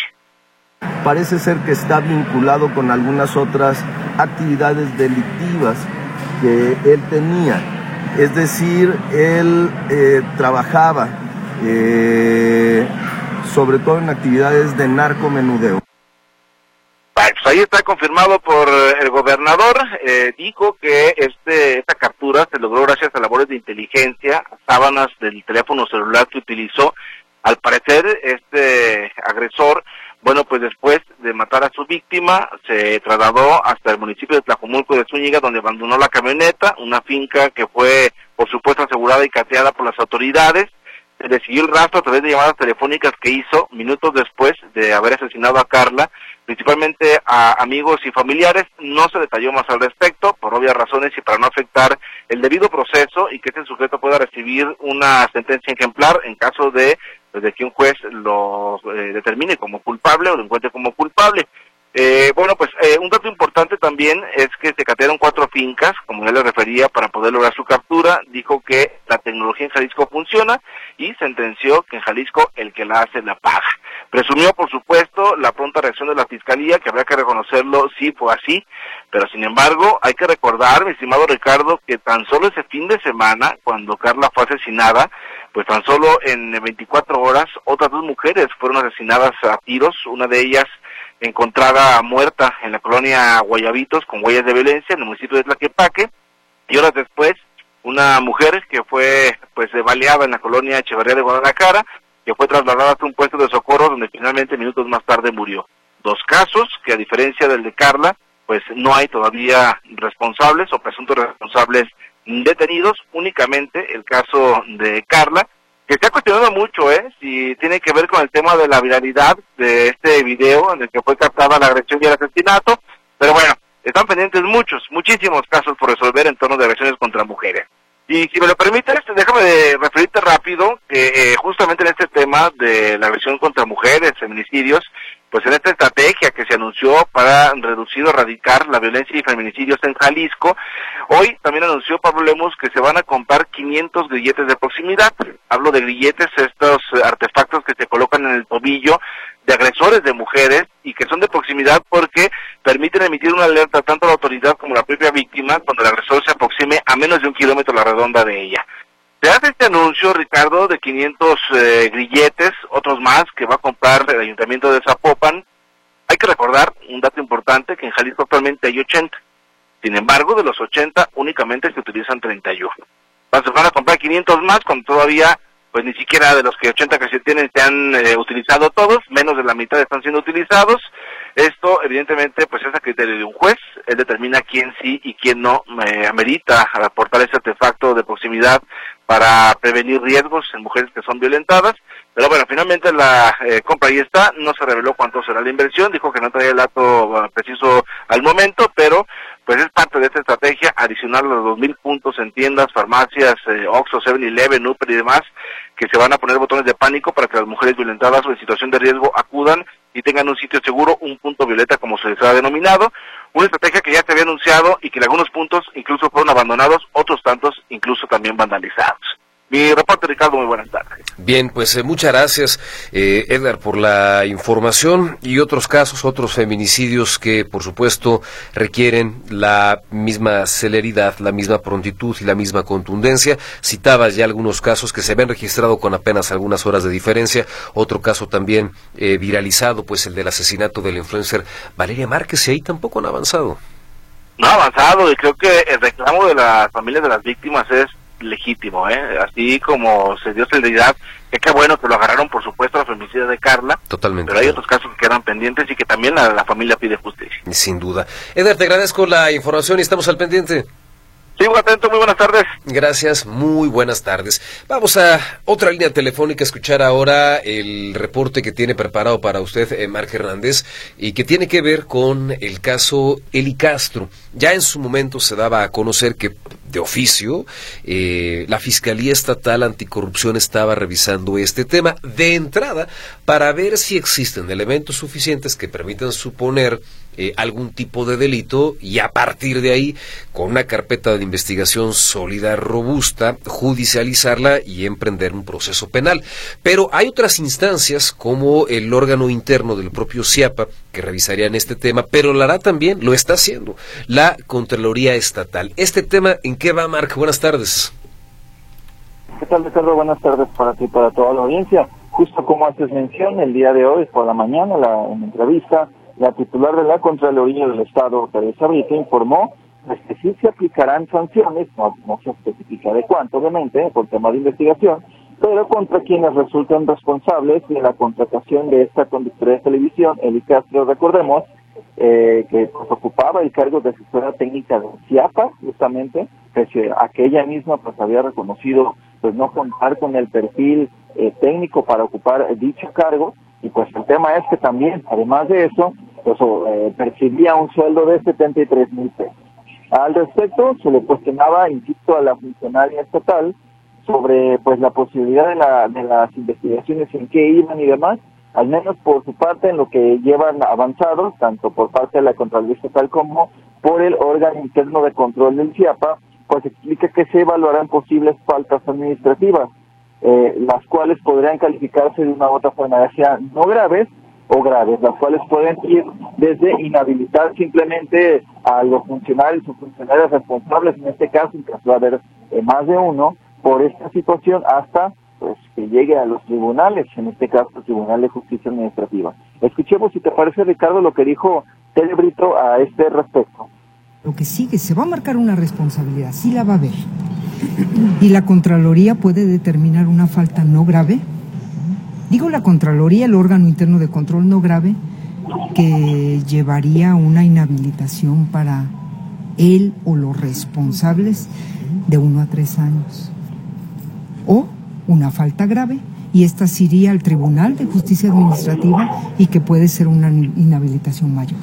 Parece ser que está vinculado con algunas otras actividades delictivas que él tenía, es decir, él trabajaba sobre todo en actividades de narcomenudeo. Pues ahí está confirmado por el gobernador. Dijo que esta captura se logró gracias a labores de inteligencia, sábanas del teléfono celular que utilizó. Al parecer, este agresor, bueno, pues después de matar a su víctima, se trasladó hasta el municipio de Tlajomulco de Zúñiga, donde abandonó la camioneta, una finca que fue, por supuesto, asegurada y cateada por las autoridades. le siguió el rastro a través de llamadas telefónicas que hizo minutos después de haber asesinado a Carla, principalmente a amigos y familiares. No se detalló más al respecto, por obvias razones y para no afectar el debido proceso y que este sujeto pueda recibir una sentencia ejemplar en caso de que un juez lo determine como culpable o lo encuentre como culpable. Un dato importante también es que se catearon 4 fincas, como ya le refería, para poder lograr su captura. Dijo que la tecnología en Jalisco funciona y sentenció que en Jalisco el que la hace la paga. Presumió, por supuesto, la pronta reacción de la Fiscalía, que habrá que reconocerlo, sí fue así, pero sin embargo hay que recordar, mi estimado Ricardo, que tan solo ese fin de semana, cuando Carla fue asesinada, pues tan solo en 24 horas, otras 2 mujeres fueron asesinadas a tiros, una de ellas encontrada muerta en la colonia Guayabitos con huellas de violencia en el municipio de Tlaquepaque, y horas después una mujer que fue baleada en la colonia Echeverría de Guadalajara, que fue trasladada hasta un puesto de socorro donde finalmente minutos más tarde murió. 2 casos que, a diferencia del de Carla, pues no hay todavía responsables o presuntos responsables detenidos, únicamente el caso de Carla, que se ha cuestionado mucho, si tiene que ver con el tema de la viralidad de este video en el que fue captada la agresión y el asesinato, pero bueno, están pendientes muchísimos casos por resolver en torno de agresiones contra mujeres. Y si me lo permites, déjame referirte rápido que justamente en este tema de la agresión contra mujeres, feminicidios, pues en esta estrategia que se anunció para reducir o erradicar la violencia y feminicidios en Jalisco, hoy también anunció Pablo Lemus que se van a comprar 500 grilletes de proximidad. Hablo de grilletes, estos artefactos que se colocan en el tobillo de agresores de mujeres y que son de proximidad porque permiten emitir una alerta tanto a la autoridad como a la propia víctima cuando el agresor se aproxime a menos de 1 kilómetro a la redonda de ella. Se hace este anuncio, Ricardo, de 500 grilletes, otros más que va a comprar el Ayuntamiento de Zapopan. Hay que recordar un dato importante, que en Jalisco actualmente hay 80. Sin embargo, de los 80 únicamente se utilizan 31. Se van a comprar 500 más cuando todavía pues ni siquiera de los que 80 que se tienen se han utilizado todos, menos de la mitad están siendo utilizados. Esto evidentemente pues es a criterio de un juez, él determina quién sí y quién no amerita aportar ese artefacto de proximidad para prevenir riesgos en mujeres que son violentadas. Pero bueno, finalmente la compra ahí está, no se reveló cuánto será la inversión, dijo que no traía el dato preciso al momento, pero pues es parte de esta estrategia, adicional a los 2,000 puntos en tiendas, farmacias, Oxxo, 7-Eleven, Uber y demás, que se van a poner botones de pánico para que las mujeres violentadas o en situación de riesgo acudan y tengan un sitio seguro, un punto violeta como se les ha denominado, una estrategia que ya se había anunciado y que en algunos puntos incluso fueron abandonados, otros tantos incluso también vandalizados. Mi reporte, Ricardo, muy buenas tardes. Bien, pues muchas gracias, Edgar, por la información y otros casos, otros feminicidios que, por supuesto, requieren la misma celeridad, la misma prontitud y la misma contundencia. Citabas ya algunos casos que se habían registrado con apenas algunas horas de diferencia. Otro caso también viralizado, pues el del asesinato del influencer Valeria Márquez, y ahí tampoco han avanzado. No ha avanzado, y creo que el reclamo de las familias de las víctimas es legítimo, así como se dio celeridad, que qué bueno que lo agarraron, por supuesto, la feminicidio de Carla. Totalmente. Pero hay otros casos que quedan pendientes y que también la familia pide justicia. Sin duda. Edgar, te agradezco la información y estamos al pendiente. Sigo atento, muy buenas tardes. Gracias, muy buenas tardes. Vamos a otra línea telefónica a escuchar ahora el reporte que tiene preparado para usted, Marc Hernández, y que tiene que ver con el caso Eli Castro. Ya en su momento se daba a conocer que de oficio la Fiscalía Estatal Anticorrupción estaba revisando este tema de entrada para ver si existen elementos suficientes que permitan suponer algún tipo de delito y a partir de ahí, con una carpeta de investigación sólida, robusta, judicializarla y emprender un proceso penal. Pero hay otras instancias como el órgano interno del propio CIAPA que revisarían este tema, pero lo hará también, lo está haciendo, la Contraloría Estatal. ¿Este tema en qué va, Marc? Buenas tardes. ¿Qué tal, Ricardo? Buenas tardes para ti y para toda la audiencia. Justo como haces mención, el día de hoy, por la mañana, en entrevista, la titular de la Contraloría del Estado, Teresa Brito, informó que sí se aplicarán sanciones, no se especifica de cuánto, obviamente, por tema de investigación, pero contra quienes resulten responsables de la contratación de esta conductora de televisión, Eli Castro, recordemos, que pues, ocupaba el cargo de asesora técnica de CIAPA, justamente, que aquella misma pues había reconocido pues no contar con el perfil técnico para ocupar dicho cargo, y pues el tema es que también, además de eso, pues percibía un sueldo de 73,000 pesos. Al respecto, se le cuestionaba, insisto, a la funcionaria estatal sobre pues la posibilidad de las investigaciones, en qué iban y demás, al menos por su parte en lo que llevan avanzado, tanto por parte de la Contraloría Estatal como por el órgano interno de control del CIAPA, pues explica que se evaluarán posibles faltas administrativas, las cuales podrían calificarse de una u otra forma, ya sea no graves o graves, las cuales pueden ir desde inhabilitar simplemente a los funcionarios o funcionarias responsables, en este caso, en caso de haber más de uno, por esta situación, hasta pues que llegue a los tribunales, en este caso el Tribunal de Justicia Administrativa. Escuchemos, si te parece, Ricardo, lo que dijo Tere Brito a este respecto. Lo que sigue, se va a marcar una responsabilidad, sí la va a haber. Y la Contraloría puede determinar una falta no grave. Digo la Contraloría, el órgano interno de control no grave, que llevaría una inhabilitación para él o los responsables de 1 a 3 años. O una falta grave, y esta se iría al Tribunal de Justicia Administrativa y que puede ser una inhabilitación mayor.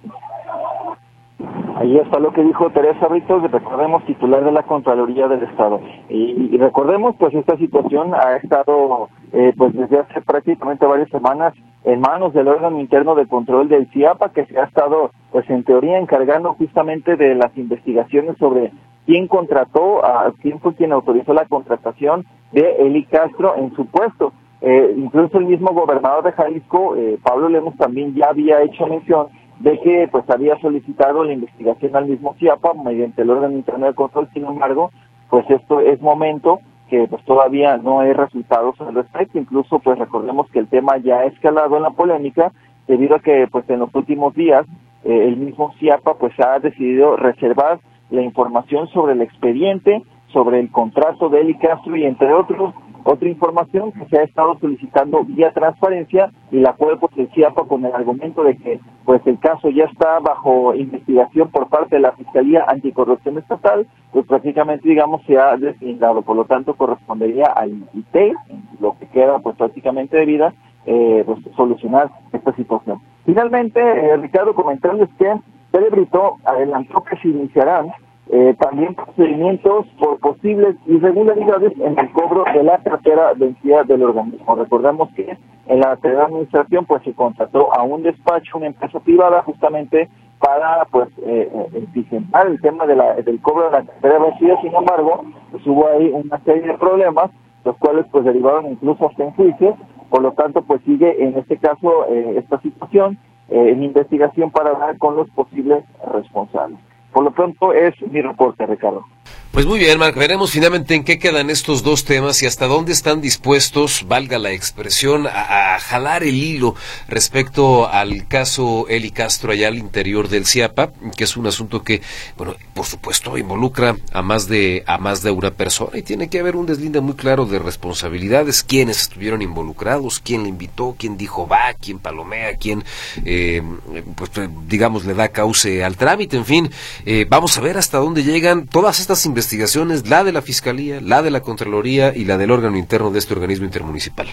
Ahí está lo que dijo Teresa Brito, recordemos, titular de la Contraloría del Estado. Y recordemos, pues esta situación ha estado pues desde hace prácticamente varias semanas en manos del órgano interno de control del CIAPA, que se ha estado, pues en teoría, encargando justamente de las investigaciones sobre quién contrató, quién fue quien autorizó la contratación de Eli Castro en su puesto. Incluso el mismo gobernador de Jalisco, Pablo Lemus, también ya había hecho mención de que pues había solicitado la investigación al mismo CIAPA mediante el órgano interno de control. Sin embargo, pues esto es momento que pues todavía no hay resultados al respecto. Incluso pues recordemos que el tema ya ha escalado en la polémica debido a que pues en los últimos días el mismo CIAPA pues ha decidido reservar la información sobre el expediente, sobre el contrato de Eli Castro y entre otros, otra información que se ha estado solicitando vía transparencia, y la cual pues el CIAPA, con el argumento de que pues el caso ya está bajo investigación por parte de la Fiscalía Anticorrupción Estatal, pues prácticamente, digamos, se ha deslindado. Por lo tanto, correspondería al ITEI, lo que queda pues prácticamente de vida, pues solucionar esta situación. Finalmente, Ricardo, comentarles que Tere Brito adelantó que se iniciarán también procedimientos por posibles irregularidades en el cobro de la cartera de entidad del organismo. Recordamos que en la anterior administración pues se contrató a un despacho, una empresa privada, justamente para pues eficientar el tema del cobro de la cartera vencida. Sin embargo, pues hubo ahí una serie de problemas, los cuales pues derivaron incluso hasta en juicios. Por lo tanto, pues sigue en este caso esta situación en investigación para dar con los posibles responsables. Por lo pronto es mi reporte, Ricardo. Pues muy bien, Marc, veremos finalmente en qué quedan estos dos temas y hasta dónde están dispuestos, valga la expresión, a jalar el hilo respecto al caso Eli Castro allá al interior del CIAPA, que es un asunto que, bueno, por supuesto involucra a más de una persona y tiene que haber un deslinde muy claro de responsabilidades, quiénes estuvieron involucrados, quién le invitó, quién dijo va, quién palomea, quién, pues digamos, le da cauce al trámite, en fin, vamos a ver hasta dónde llegan todas estas investigaciones, la de la Fiscalía, la de la Contraloría y la del órgano interno de este organismo intermunicipal.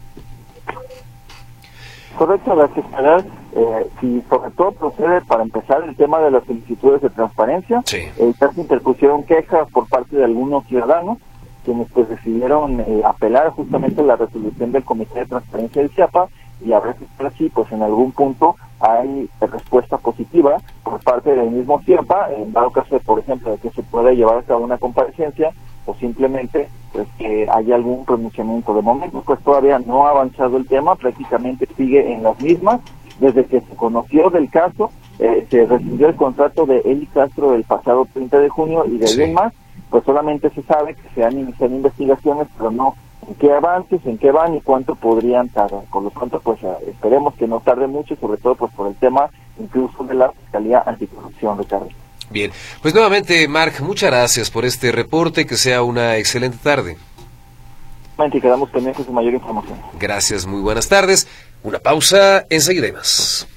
Correcto, habrá que esperar si sobre todo procede, para empezar, el tema de las solicitudes de transparencia. Sí. Se interpusieron quejas por parte de algunos ciudadanos, quienes pues decidieron apelar justamente a la resolución del Comité de Transparencia del CIAPA, y habrá que esperar si pues en algún punto hay respuesta positiva por parte del mismo CIAPA, en dado caso, por ejemplo, de que se pueda llevar a cabo una comparecencia, o simplemente pues que haya algún pronunciamiento. De momento pues todavía no ha avanzado el tema, prácticamente sigue en las mismas. Desde que se conoció del caso, se recibió el contrato de Eli Castro el pasado 30 de junio, y de ahí en más pues solamente se sabe que se han iniciado investigaciones, pero no en qué avances, en qué van y cuánto podrían tardar. Por lo tanto, pues esperemos que no tarde mucho, sobre todo pues por el tema incluso de la Fiscalía Anticorrupción, Ricardo. Bien, pues nuevamente, Marc, muchas gracias por este reporte, que sea una excelente tarde. Y quedamos pendientes de mayor información. Gracias, muy buenas tardes. Una pausa, enseguida hay más.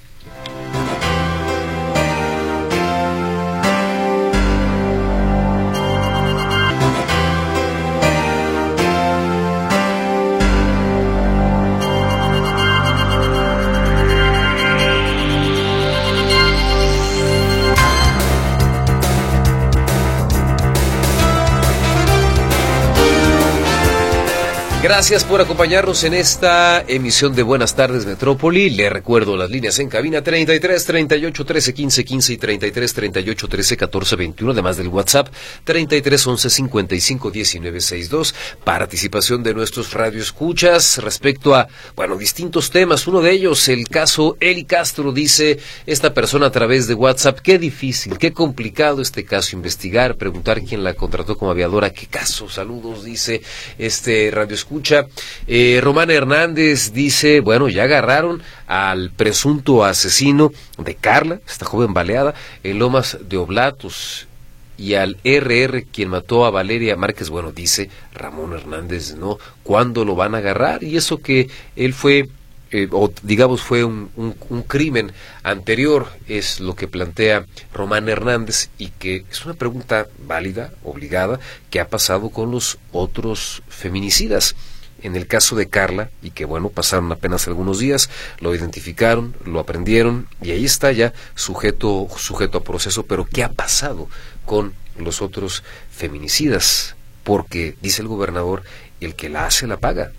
Gracias por acompañarnos en esta emisión de Buenas Tardes Metrópoli. Le recuerdo las líneas en cabina 33 38 13 15 15 y 33 38 13 14 21, además del WhatsApp 33 11 55 19 62. Participación de nuestros radioescuchas respecto a, distintos temas. Uno de ellos, el caso Eli Castro. Dice esta persona a través de WhatsApp: qué difícil, qué complicado este caso, investigar, preguntar quién la contrató como aviadora. ¿Qué caso? Saludos, dice este radioescucha. Román Hernández dice, ya agarraron al presunto asesino de Carla, esta joven baleada, en Lomas de Oblatos, y al RR, quien mató a Valeria Márquez. Dice Ramón Hernández, ¿no? ¿Cuándo lo van a agarrar? Y eso que él fue, fue un crimen anterior, es lo que plantea Román Hernández, y que es una pregunta válida, obligada, que ha pasado con los otros feminicidas. En el caso de Carla, y que pasaron apenas algunos días, lo identificaron, lo aprendieron, y ahí está ya sujeto a proceso. Pero ¿qué ha pasado con los otros feminicidas? Porque, dice el gobernador, el que la hace la paga.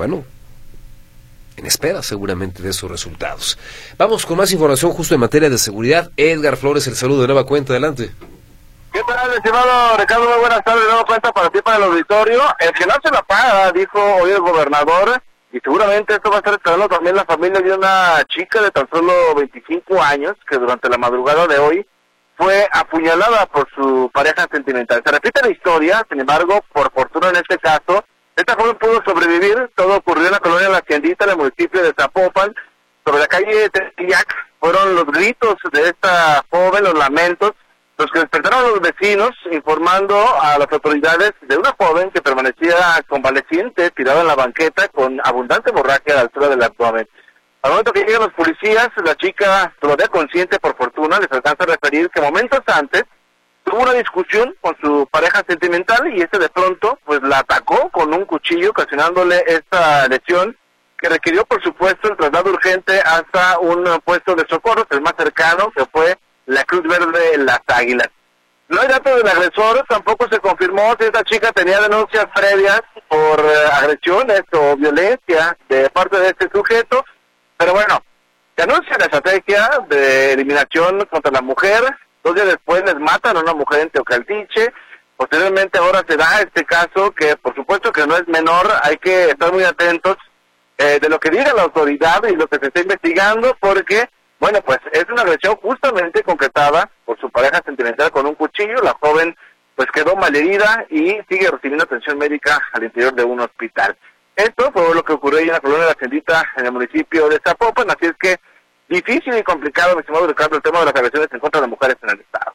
En espera seguramente de esos resultados. Vamos con más información justo en materia de seguridad. Edgar Flores, el saludo de nueva cuenta, adelante. ¿Qué tal, estimado Ricardo? Muy buenas tardes, de nueva cuenta para ti, para el auditorio. El que no se la paga, dijo hoy el gobernador, y seguramente esto va a estar esperando también la familia de una chica de tan solo 25 años, que durante la madrugada de hoy fue apuñalada por su pareja sentimental. Se repite la historia, sin embargo, por fortuna en este caso, esta joven pudo sobrevivir. Todo ocurrió en la colonia La Haciendita, en el municipio de Zapopan, sobre la calle Tepeyac. Fueron los gritos de esta joven, los lamentos, los que despertaron a los vecinos, informando a las autoridades de una joven que permanecía convaleciente, tirada en la banqueta, con abundante hemorragia a la altura del abdomen. Al momento que llegan los policías, la chica, todavía consciente por fortuna, les alcanza a referir que momentos antes tuvo una discusión con su pareja sentimental, y de pronto la atacó con un cuchillo, ocasionándole esta lesión que requirió, por supuesto, el traslado urgente hasta un puesto de socorro, el más cercano, que fue la Cruz Verde Las Águilas. No hay datos del agresor, tampoco se confirmó si esta chica tenía denuncias previas por agresiones o violencia de parte de este sujeto, pero se anuncia la estrategia de eliminación contra la mujer. 2 días después les matan a una mujer en Teocaltiche. Posteriormente ahora se da este caso, que por supuesto que no es menor. Hay que estar muy atentos de lo que diga la autoridad y lo que se está investigando, porque es una agresión justamente concretada por su pareja sentimental con un cuchillo. La joven quedó malherida y sigue recibiendo atención médica al interior de un hospital. Esto fue lo que ocurrió ahí en la colonia de La Haciendita, en el municipio de Zapopan. Así es que difícil y complicado, mi estimado Ricardo, el tema de las agresiones en contra de mujeres en el estado.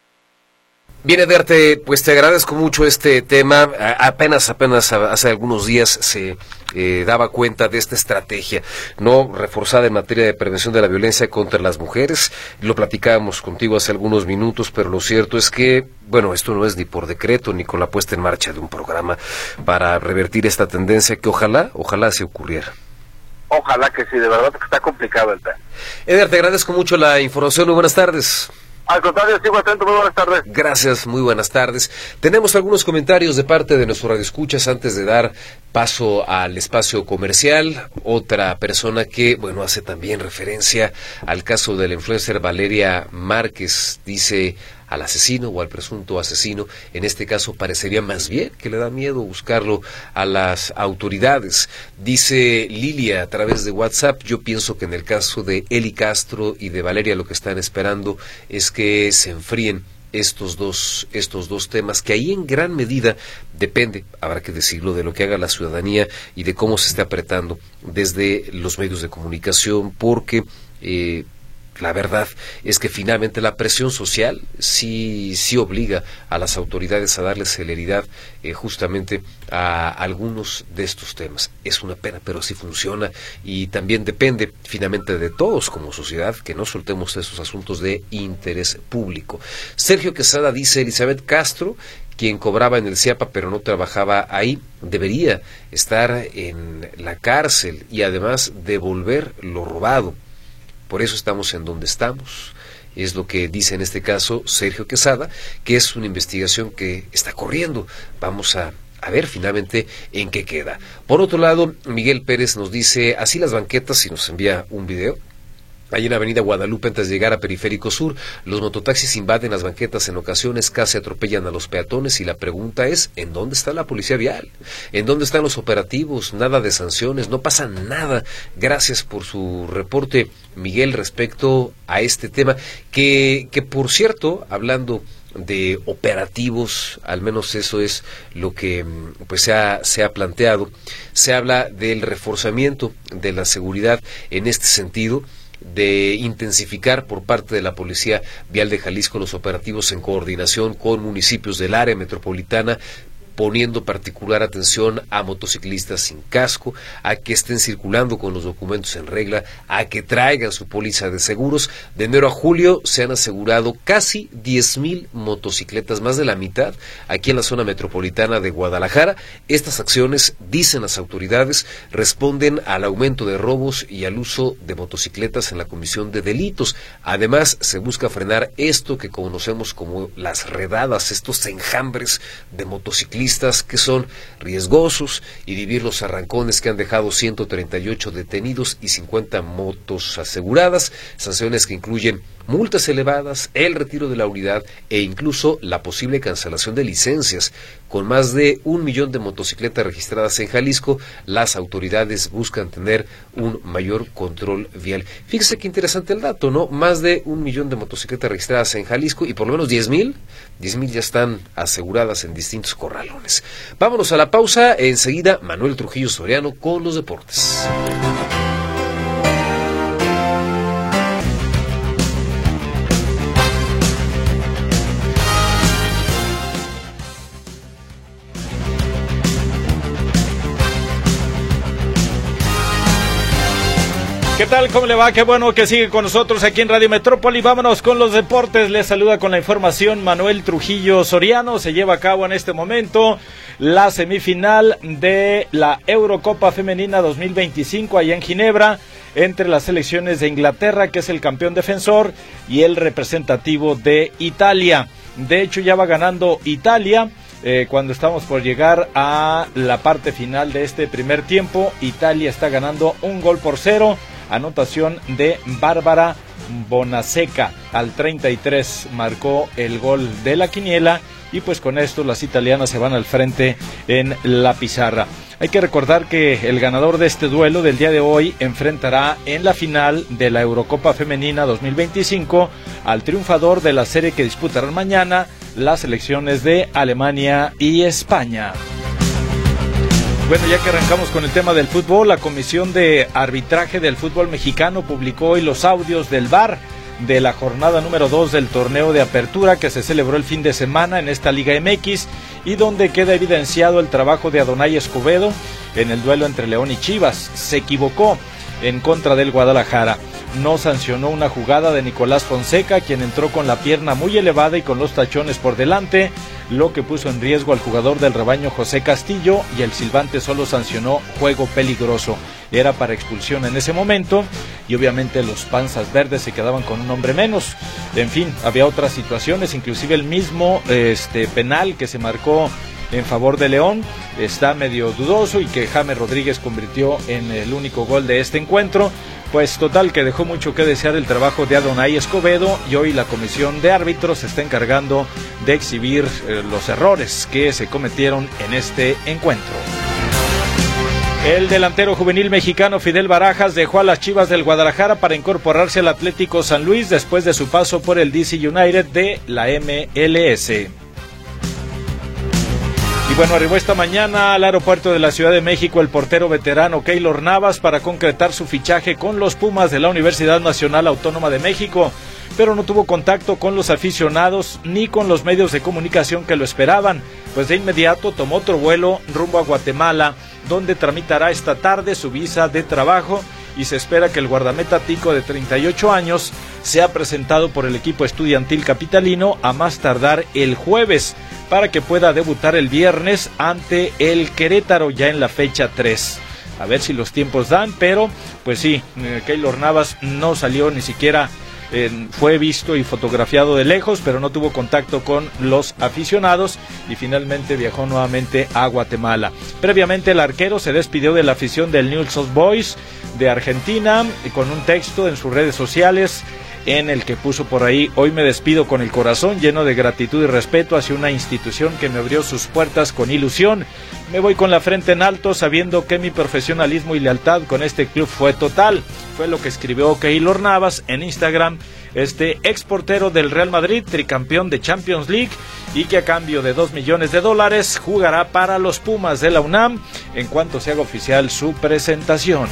Bien, Edgar, te agradezco mucho este tema. Apenas hace algunos días se daba cuenta de esta estrategia no reforzada en materia de prevención de la violencia contra las mujeres. Lo platicábamos contigo hace algunos minutos, pero lo cierto es que, esto no es ni por decreto ni con la puesta en marcha de un programa para revertir esta tendencia, que ojalá se ocurriera. Ojalá que sí, de verdad que está complicado el tema. Edgar, te agradezco mucho la información. Muy buenas tardes. Al contrario, sigo atento, muy buenas tardes. Gracias, muy buenas tardes. Tenemos algunos comentarios de parte de nuestros radioescuchas antes de dar paso al espacio comercial. Otra persona que, hace también referencia al caso de la influencer Valeria Márquez, dice: al asesino o al presunto asesino, en este caso parecería más bien que le da miedo buscarlo a las autoridades. Dice Lilia a través de WhatsApp: yo pienso que en el caso de Eli Castro y de Valeria lo que están esperando es que se enfríen estos dos temas, que ahí en gran medida depende, habrá que decirlo, de lo que haga la ciudadanía y de cómo se esté apretando desde los medios de comunicación, porque la verdad es que finalmente la presión social sí obliga a las autoridades a darle celeridad justamente a algunos de estos temas. Es una pena, pero sí funciona, y también depende finalmente de todos como sociedad que no soltemos esos asuntos de interés público. Sergio Quesada dice: Elizabeth Castro, quien cobraba en el CIAPA pero no trabajaba ahí, debería estar en la cárcel y además devolver lo robado. Por eso estamos en donde estamos. Es lo que dice en este caso Sergio Quesada, que es una investigación que está corriendo. Vamos a a ver finalmente en qué queda. Por otro lado, Miguel Pérez nos dice, así las banquetas, y nos envía un video. Ahí en Avenida Guadalupe, antes de llegar a Periférico Sur, los mototaxis invaden las banquetas en ocasiones, casi atropellan a los peatones y la pregunta es, ¿en dónde está la policía vial? ¿En dónde están los operativos? Nada de sanciones, no pasa nada. Gracias por su reporte, Miguel, respecto a este tema, que por cierto, hablando de operativos, al menos eso es lo que pues se ha planteado, se habla del reforzamiento de la seguridad en este sentido, de intensificar por parte de la Policía Vial de Jalisco los operativos en coordinación con municipios del área metropolitana, poniendo particular atención a motociclistas sin casco, a que estén circulando con los documentos en regla, a que traigan su póliza de seguros. De enero a julio se han asegurado casi 10,000 motocicletas, más de la mitad, aquí en la zona metropolitana de Guadalajara. Estas acciones, dicen las autoridades, responden al aumento de robos y al uso de motocicletas en la comisión de delitos. Además, se busca frenar esto que conocemos como las redadas, estos enjambres de motociclistas que son riesgosos, y vivir los arrancones que han dejado 138 detenidos y 50 motos aseguradas, sanciones que incluyen multas elevadas, el retiro de la unidad e incluso la posible cancelación de licencias. Con más de 1 millón de motocicletas registradas en Jalisco, las autoridades buscan tener un mayor control vial. Fíjese qué interesante el dato, ¿no? Más de 1 millón de motocicletas registradas en Jalisco y por lo menos 10,000 ya están aseguradas en distintos corralones. Vámonos a la pausa, enseguida Manuel Trujillo Soriano con los deportes. ¿Qué tal? ¿Cómo le va? Qué bueno que sigue con nosotros aquí en Radio Metrópoli. Vámonos con los deportes. Les saluda con la información Manuel Trujillo Soriano. Se lleva a cabo en este momento la semifinal de la Eurocopa Femenina 2025 allá en Ginebra, entre las selecciones de Inglaterra, que es el campeón defensor, y el representativo de Italia. De hecho, ya va ganando Italia. Cuando estamos por llegar a la parte final de este primer tiempo, Italia está ganando 1-0. Anotación de Bárbara Bonaseca al 33, marcó el gol de la quiniela, y pues con esto las italianas se van al frente en la pizarra. Hay que recordar que el ganador de este duelo del día de hoy enfrentará en la final de la Eurocopa Femenina 2025 al triunfador de la serie que disputarán mañana las selecciones de Alemania y España. Bueno, ya que arrancamos con el tema del fútbol, la Comisión de Arbitraje del Fútbol Mexicano publicó hoy los audios del VAR de la jornada número 2 del torneo de apertura que se celebró el fin de semana en esta Liga MX, y donde queda evidenciado el trabajo de Adonai Escobedo en el duelo entre León y Chivas. Se equivocó en contra del Guadalajara. No sancionó una jugada de Nicolás Fonseca, quien entró con la pierna muy elevada y con los tachones por delante, lo que puso en riesgo al jugador del rebaño José Castillo, y el silbante solo sancionó juego peligroso. Era para expulsión en ese momento, y obviamente los panzas verdes se quedaban con un hombre menos. En fin, había otras situaciones, inclusive el mismo penal que se marcó en favor de León está medio dudoso, y que James Rodríguez convirtió en el único gol de este encuentro. Pues total que dejó mucho que desear el trabajo de Adonai Escobedo, y hoy la comisión de árbitros se está encargando de exhibir los errores que se cometieron en este encuentro. El delantero juvenil mexicano Fidel Barajas dejó a las Chivas del Guadalajara para incorporarse al Atlético San Luis después de su paso por el DC United de la MLS. Y bueno, arribó esta mañana al aeropuerto de la Ciudad de México el portero veterano Keylor Navas para concretar su fichaje con los Pumas de la Universidad Nacional Autónoma de México, pero no tuvo contacto con los aficionados ni con los medios de comunicación que lo esperaban, pues de inmediato tomó otro vuelo rumbo a Guatemala, donde tramitará esta tarde su visa de trabajo, y se espera que el guardameta tico de 38 años sea presentado por el equipo estudiantil capitalino a más tardar el jueves, para que pueda debutar el viernes ante el Querétaro ya en la fecha 3. A ver si los tiempos dan, pero pues sí, Keylor Navas no salió ni siquiera fue visto y fotografiado de lejos, pero no tuvo contacto con los aficionados y finalmente viajó nuevamente a Guatemala. Previamente el arquero se despidió de la afición del Newell's Old Boys de Argentina y con un texto en sus redes sociales en el que puso por ahí: hoy me despido con el corazón lleno de gratitud y respeto hacia una institución que me abrió sus puertas con ilusión. Me voy con la frente en alto sabiendo que mi profesionalismo y lealtad con este club fue total. Fue lo que escribió Keylor Navas en Instagram, este exportero del Real Madrid, tricampeón de Champions League, y que a cambio de $2 millones jugará para los Pumas de la UNAM en cuanto se haga oficial su presentación.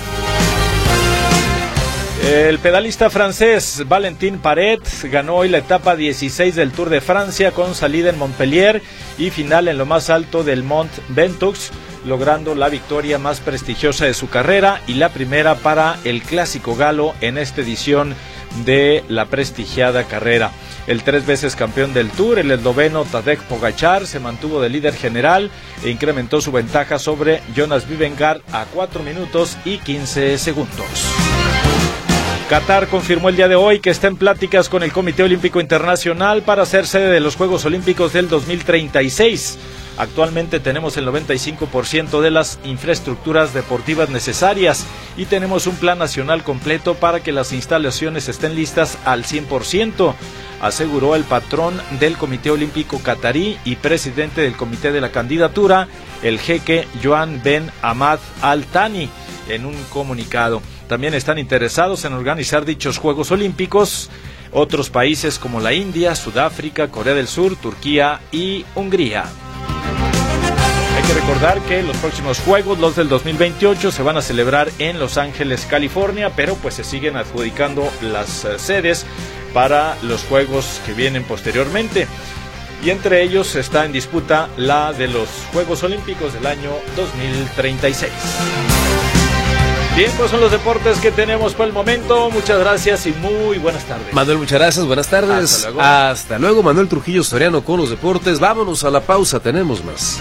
El pedalista francés Valentin Paret ganó hoy la etapa 16 del Tour de Francia con salida en Montpellier y final en lo más alto del Mont Ventoux, logrando la victoria más prestigiosa de su carrera y la primera para el clásico galo en esta edición de la prestigiada carrera. El 3 veces campeón del Tour, el esloveno Tadej Pogačar, se mantuvo de líder general e incrementó su ventaja sobre Jonas Vingegaard a 4 minutos y 15 segundos. Qatar confirmó el día de hoy que está en pláticas con el Comité Olímpico Internacional para ser sede de los Juegos Olímpicos del 2036. Actualmente tenemos el 95% de las infraestructuras deportivas necesarias y tenemos un plan nacional completo para que las instalaciones estén listas al 100%, aseguró el patrón del Comité Olímpico Qatarí y presidente del comité de la candidatura, el jeque Joan Ben Ahmad Al Thani, en un comunicado. También están interesados en organizar dichos Juegos Olímpicos otros países como la India, Sudáfrica, Corea del Sur, Turquía y Hungría. Hay que recordar que los próximos Juegos, los del 2028, se van a celebrar en Los Ángeles, California, pero pues se siguen adjudicando las sedes para los Juegos que vienen posteriormente. Y entre ellos está en disputa la de los Juegos Olímpicos del año 2036. Bien, pues son los deportes que tenemos por el momento. Muchas gracias y muy buenas tardes. Manuel, muchas gracias, buenas tardes. Hasta luego, Manuel Trujillo Soriano con los deportes. Vámonos a la pausa, tenemos más.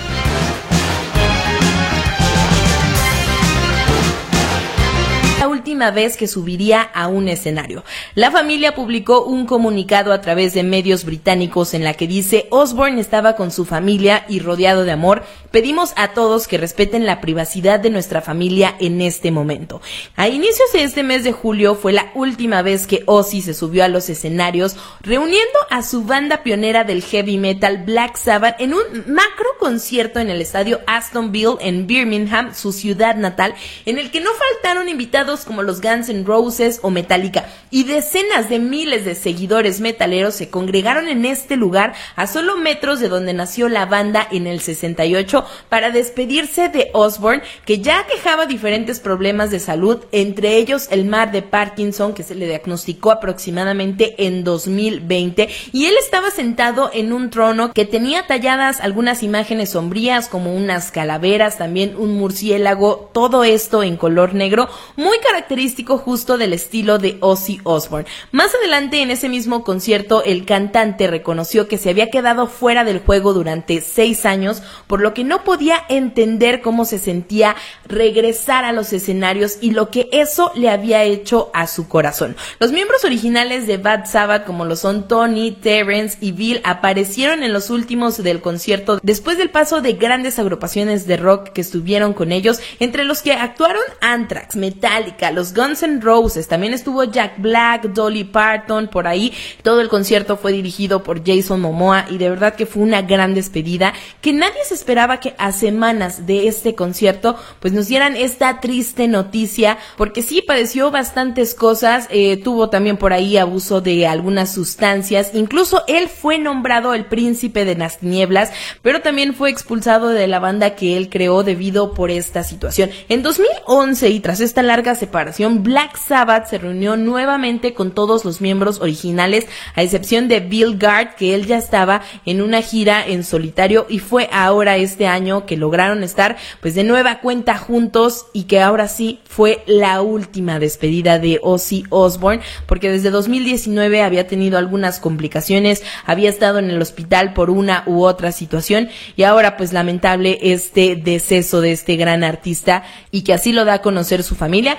Última vez que subiría a un escenario. La familia publicó un comunicado a través de medios británicos en la que dice: Osbourne estaba con su familia y rodeado de amor. Pedimos a todos que respeten la privacidad de nuestra familia en este momento. A inicios de este mes de julio fue la última vez que Ozzy se subió a los escenarios, reuniendo a su banda pionera del heavy metal Black Sabbath en un macro concierto en el estadio Aston Villa en Birmingham, su ciudad natal, en el que no faltaron invitados como los Guns N' Roses o Metallica, y decenas de miles de seguidores metaleros se congregaron en este lugar a solo metros de donde nació la banda en el 68 para despedirse de Osbourne, que ya quejaba diferentes problemas de salud, entre ellos el mal de Parkinson, que se le diagnosticó aproximadamente en 2020, y él estaba sentado en un trono que tenía talladas algunas imágenes sombrías como unas calaveras, también un murciélago, todo esto en color negro, muy característico justo del estilo de Ozzy Osbourne. Más adelante en ese mismo concierto, el cantante reconoció que se había quedado fuera del juego durante 6 años, por lo que no podía entender cómo se sentía regresar a los escenarios y lo que eso le había hecho a su corazón. Los miembros originales de Black Sabbath, como lo son Tony, Terence y Bill, aparecieron en los últimos del concierto después del paso de grandes agrupaciones de rock que estuvieron con ellos, entre los que actuaron Anthrax, Metallica, los Guns N' Roses, también estuvo Jack Black, Dolly Parton, por ahí. Todo el concierto fue dirigido por Jason Momoa y de verdad que fue una gran despedida, que nadie se esperaba que a semanas de este concierto pues nos dieran esta triste noticia, porque sí padeció bastantes cosas, tuvo también por ahí abuso de algunas sustancias, incluso él fue nombrado el príncipe de las tinieblas, pero también fue expulsado de la banda que él creó debido por esta situación. En 2011, y tras esta larga separación, Black Sabbath se reunió nuevamente con todos los miembros originales, a excepción de Bill Gard, que él ya estaba en una gira en solitario, y fue ahora este año que lograron estar pues de nueva cuenta juntos, y que ahora sí fue la última despedida de Ozzy Osbourne, porque desde 2019 había tenido algunas complicaciones, había estado en el hospital por una u otra situación, y ahora pues lamentable este deceso de este gran artista, y que así lo da a conocer su familia. Pese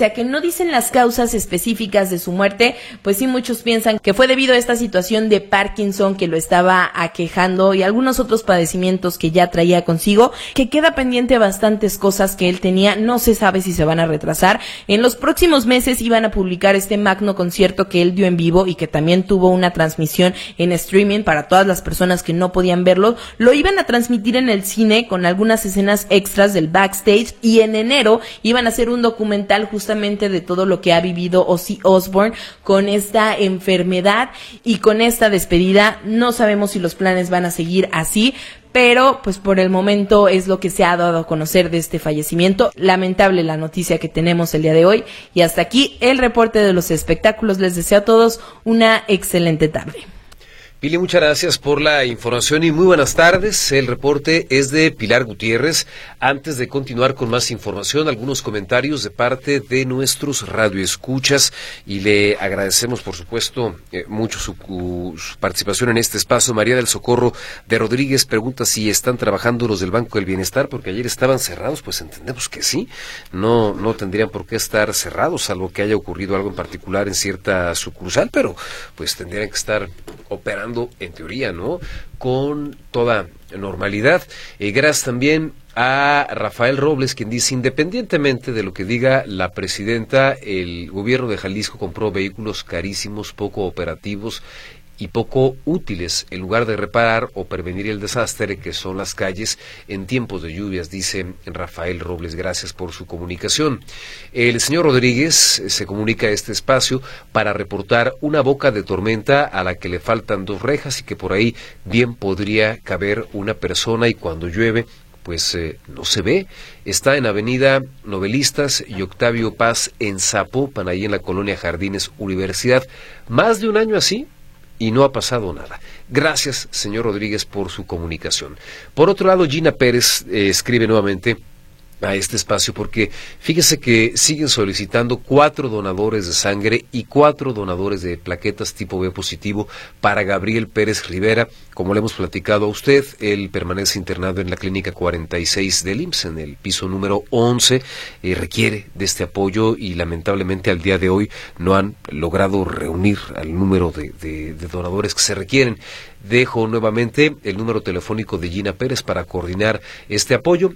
pese a que no dicen las causas específicas de su muerte, pues sí muchos piensan que fue debido a esta situación de Parkinson que lo estaba aquejando y algunos otros padecimientos que ya traía consigo, que queda pendiente bastantes cosas que él tenía, no se sabe si se van a retrasar. En los próximos meses iban a publicar este magno concierto que él dio en vivo y que también tuvo una transmisión en streaming para todas las personas que no podían verlo. Lo iban a transmitir en el cine con algunas escenas extras del backstage, y en enero iban a hacer un documental justamente de todo lo que ha vivido Ozzy Osbourne con esta enfermedad y con esta despedida. No sabemos si los planes van a seguir así, pero pues por el momento es lo que se ha dado a conocer de este fallecimiento. Lamentable la noticia que tenemos el día de hoy, y hasta aquí el reporte de los espectáculos. Les deseo a todos una excelente tarde. Pili, muchas gracias por la información y muy buenas tardes. El reporte es de Pilar Gutiérrez. Antes de continuar con más información, algunos comentarios de parte de nuestros radioescuchas, y le agradecemos, por supuesto, mucho su participación en este espacio. María del Socorro de Rodríguez pregunta si están trabajando los del Banco del Bienestar, porque ayer estaban cerrados. Pues entendemos que sí, no tendrían por qué estar cerrados, salvo que haya ocurrido algo en particular en cierta sucursal, pero pues tendrían que estar operando en teoría, ¿no?, con toda normalidad. Gracias también a Rafael Robles, quien dice: independientemente de lo que diga la presidenta, el gobierno de Jalisco compró vehículos carísimos, poco operativos y poco útiles, en lugar de reparar o prevenir el desastre que son las calles en tiempos de lluvias, dice Rafael Robles. Gracias por su comunicación. El señor Rodríguez se comunica a este espacio para reportar una boca de tormenta a la que le faltan 2 rejas y que por ahí bien podría caber una persona, y cuando llueve pues no se ve. Está en Avenida Novelistas y Octavio Paz en Zapopan, ahí en la colonia Jardines Universidad. Más de un año así y no ha pasado nada. Gracias, señor Rodríguez, por su comunicación. Por otro lado, Gina Pérez escribe nuevamente a este espacio porque fíjese que siguen solicitando 4 donadores de sangre y 4 donadores de plaquetas tipo B positivo para Gabriel Pérez Rivera. Como le hemos platicado a usted, él permanece internado en la clínica 46 del IMSS, en el piso número 11, requiere de este apoyo y lamentablemente al día de hoy no han logrado reunir al número de donadores que se requieren. Dejo nuevamente el número telefónico de Gina Pérez para coordinar este apoyo: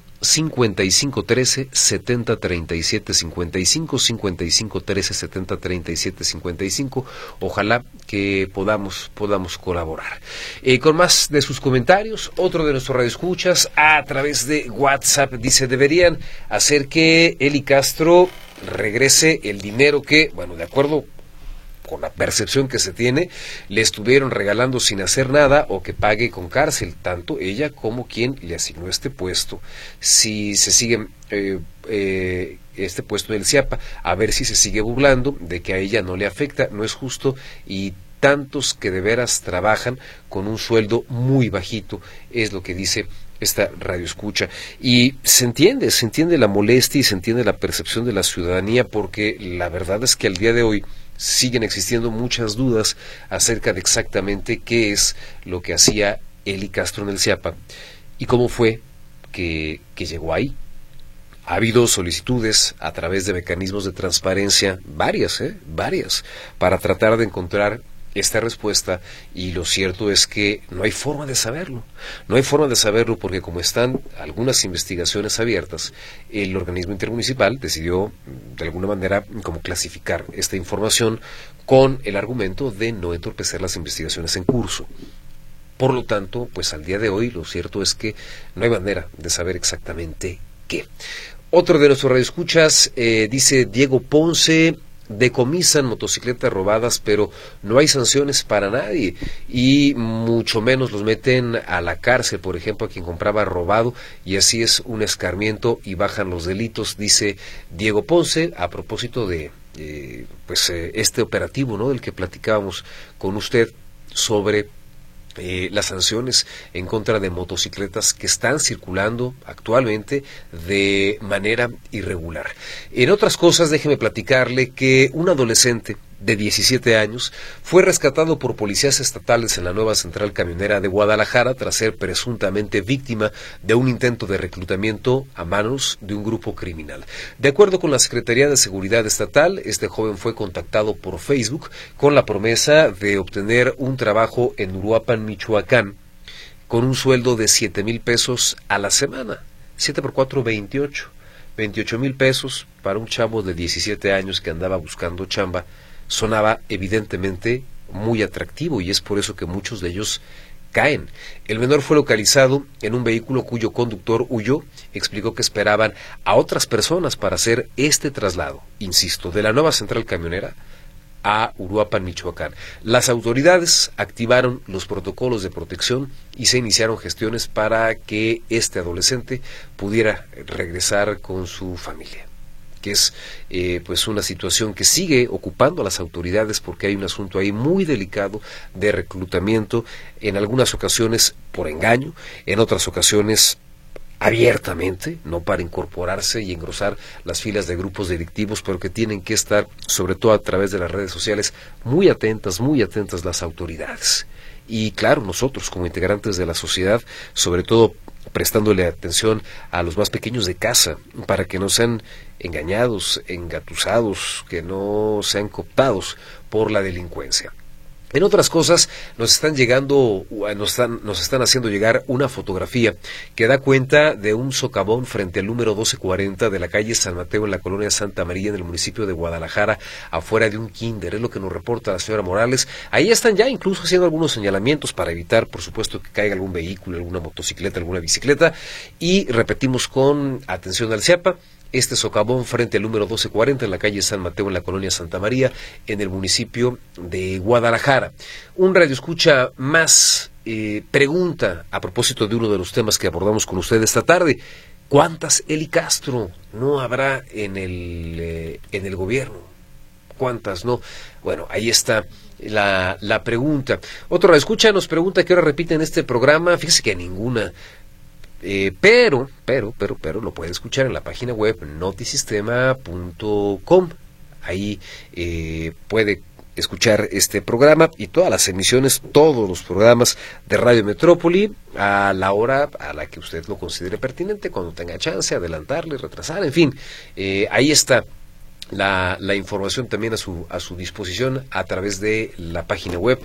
5513-7037-55, 5513-7037-55. Ojalá que podamos colaborar. Con más de sus comentarios, otro de nuestros radioescuchas a través de WhatsApp dice: deberían hacer que Eli Castro regrese el dinero que, bueno, de acuerdo con la percepción que se tiene, le estuvieron regalando sin hacer nada, o que pague con cárcel, tanto ella como quien le asignó este puesto. Si se sigue este puesto del CIAPA, a ver si se sigue burlando de que a ella no le afecta. No es justo, y tantos que de veras trabajan con un sueldo muy bajito, es lo que dice esta radioescucha. Y se entiende la molestia y se entiende la percepción de la ciudadanía, porque la verdad es que al día de hoy siguen existiendo muchas dudas acerca de exactamente qué es lo que hacía Eli Castro en el CIAPA y cómo fue que llegó ahí. Ha habido solicitudes a través de mecanismos de transparencia, varias, para tratar de encontrar esta respuesta, y lo cierto es que no hay forma de saberlo. No hay forma de saberlo porque, como están algunas investigaciones abiertas, el organismo intermunicipal decidió de alguna manera como clasificar esta información con el argumento de no entorpecer las investigaciones en curso. Por lo tanto, pues al día de hoy lo cierto es que no hay manera de saber exactamente qué. Otro de nuestros radioescuchas dice: Diego Ponce: decomisan motocicletas robadas, pero no hay sanciones para nadie, y mucho menos los meten a la cárcel, por ejemplo, a quien compraba robado, y así es un escarmiento y bajan los delitos, dice Diego Ponce, a propósito de este operativo, ¿no?, del que platicábamos con usted sobre las sanciones en contra de motocicletas que están circulando actualmente de manera irregular. En otras cosas, déjeme platicarle que un adolescente de 17 años, fue rescatado por policías estatales en la nueva central camionera de Guadalajara tras ser presuntamente víctima de un intento de reclutamiento a manos de un grupo criminal. De acuerdo con la Secretaría de Seguridad Estatal, este joven fue contactado por Facebook con la promesa de obtener un trabajo en Uruapan, Michoacán, con un sueldo de 7,000 pesos a la semana. 7 por 4, 28,000 pesos para un chavo de 17 años que andaba buscando chamba. Sonaba evidentemente muy atractivo y es por eso que muchos de ellos caen. El menor fue localizado en un vehículo cuyo conductor huyó. Explicó que esperaban a otras personas para hacer este traslado, insisto, de la nueva central camionera a Uruapan, Michoacán. Las autoridades activaron los protocolos de protección y se iniciaron gestiones para que este adolescente pudiera regresar con su familia, que es pues una situación que sigue ocupando a las autoridades porque hay un asunto ahí muy delicado de reclutamiento, en algunas ocasiones por engaño, en otras ocasiones abiertamente, no para incorporarse y engrosar las filas de grupos delictivos, pero que tienen que estar, sobre todo a través de las redes sociales, muy atentas las autoridades. Y claro, nosotros como integrantes de la sociedad, sobre todo prestándole atención a los más pequeños de casa, para que no sean engañados, engatusados, que no sean cooptados por la delincuencia. En otras cosas, nos están haciendo llegar una fotografía que da cuenta de un socavón frente al número 1240 de la calle San Mateo en la colonia Santa María en el municipio de Guadalajara, afuera de un kinder. Es lo que nos reporta la señora Morales. Ahí están ya incluso haciendo algunos señalamientos para evitar, por supuesto, que caiga algún vehículo, alguna motocicleta, alguna bicicleta. Y repetimos con atención al CIAPA. Este socavón frente al número 1240 en la calle San Mateo en la colonia Santa María en el municipio de Guadalajara. Un radioescucha más pregunta a propósito de uno de los temas que abordamos con usted esta tarde. ¿Cuántas Eli Castro no habrá en el gobierno? ¿Cuántas no? Bueno, ahí está la pregunta. Otro radioescucha nos pregunta qué hora repiten este programa. Fíjese que ninguna. Pero lo puede escuchar en la página web notisistema.com. Ahí puede escuchar este programa y todas las emisiones, todos los programas de Radio Metrópoli a la hora a la que usted lo considere pertinente, cuando tenga chance, adelantarle, retrasar, en fin, ahí está la información también a su disposición a través de la página web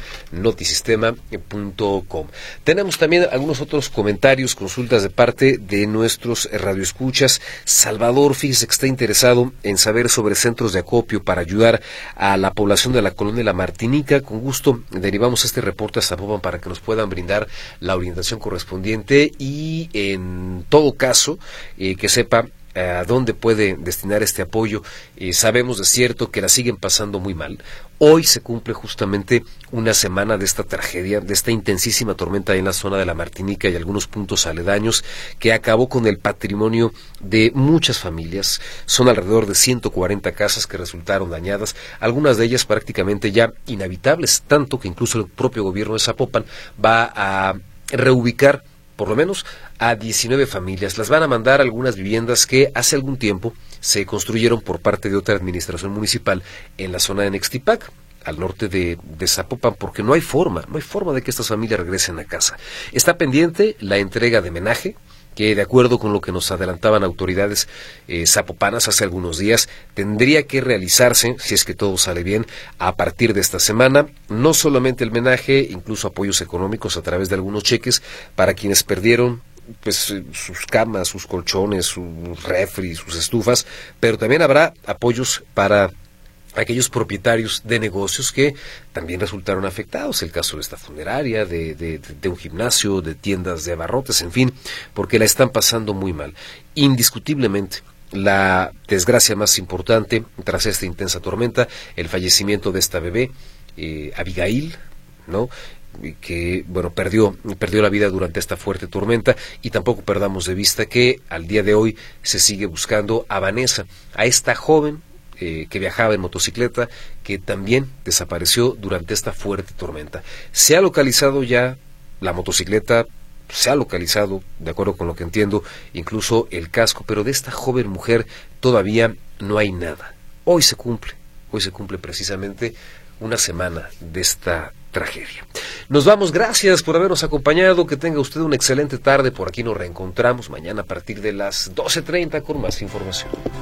notisistema.com. Tenemos también algunos otros comentarios, consultas de parte de nuestros radioescuchas. Salvador, fíjese que está interesado en saber sobre centros de acopio para ayudar a la población de la colonia La Martinica. Con gusto derivamos este reporte a Zapopan para que nos puedan brindar la orientación correspondiente y en todo caso que sepa a dónde puede destinar este apoyo. Sabemos de cierto que la siguen pasando muy mal. Hoy se cumple justamente una semana de esta tragedia, de esta intensísima tormenta en la zona de La Martinica y algunos puntos aledaños que acabó con el patrimonio de muchas familias. Son alrededor de 140 casas que resultaron dañadas, algunas de ellas prácticamente ya inhabitables, tanto que incluso el propio gobierno de Zapopan va a reubicar por lo menos a 19 familias. Las van a mandar a algunas viviendas que hace algún tiempo se construyeron por parte de otra administración municipal en la zona de Nextipac, al norte de Zapopan, porque no hay forma de que estas familias regresen a casa. Está pendiente la entrega de menaje, que de acuerdo con lo que nos adelantaban autoridades zapopanas hace algunos días, tendría que realizarse, si es que todo sale bien, a partir de esta semana. No solamente el menaje, incluso apoyos económicos a través de algunos cheques para quienes perdieron pues sus camas, sus colchones, sus refris, sus estufas, pero también habrá apoyos para aquellos propietarios de negocios que también resultaron afectados, el caso de esta funeraria, de un gimnasio, de tiendas de abarrotes, en fin, porque la están pasando muy mal. Indiscutiblemente, la desgracia más importante tras esta intensa tormenta, el fallecimiento de esta bebé, Abigail, ¿no?, que perdió la vida durante esta fuerte tormenta, y tampoco perdamos de vista que al día de hoy se sigue buscando a Vanessa, a esta joven que viajaba en motocicleta, que también desapareció durante esta fuerte tormenta. Se ha localizado ya la motocicleta, se ha localizado, de acuerdo con lo que entiendo, incluso el casco, pero de esta joven mujer todavía no hay nada. Hoy se cumple Hoy se cumple precisamente una semana de esta tragedia. Nos vamos, gracias por habernos acompañado, que tenga usted una excelente tarde, por aquí nos reencontramos mañana a partir de las 12:30 con más información.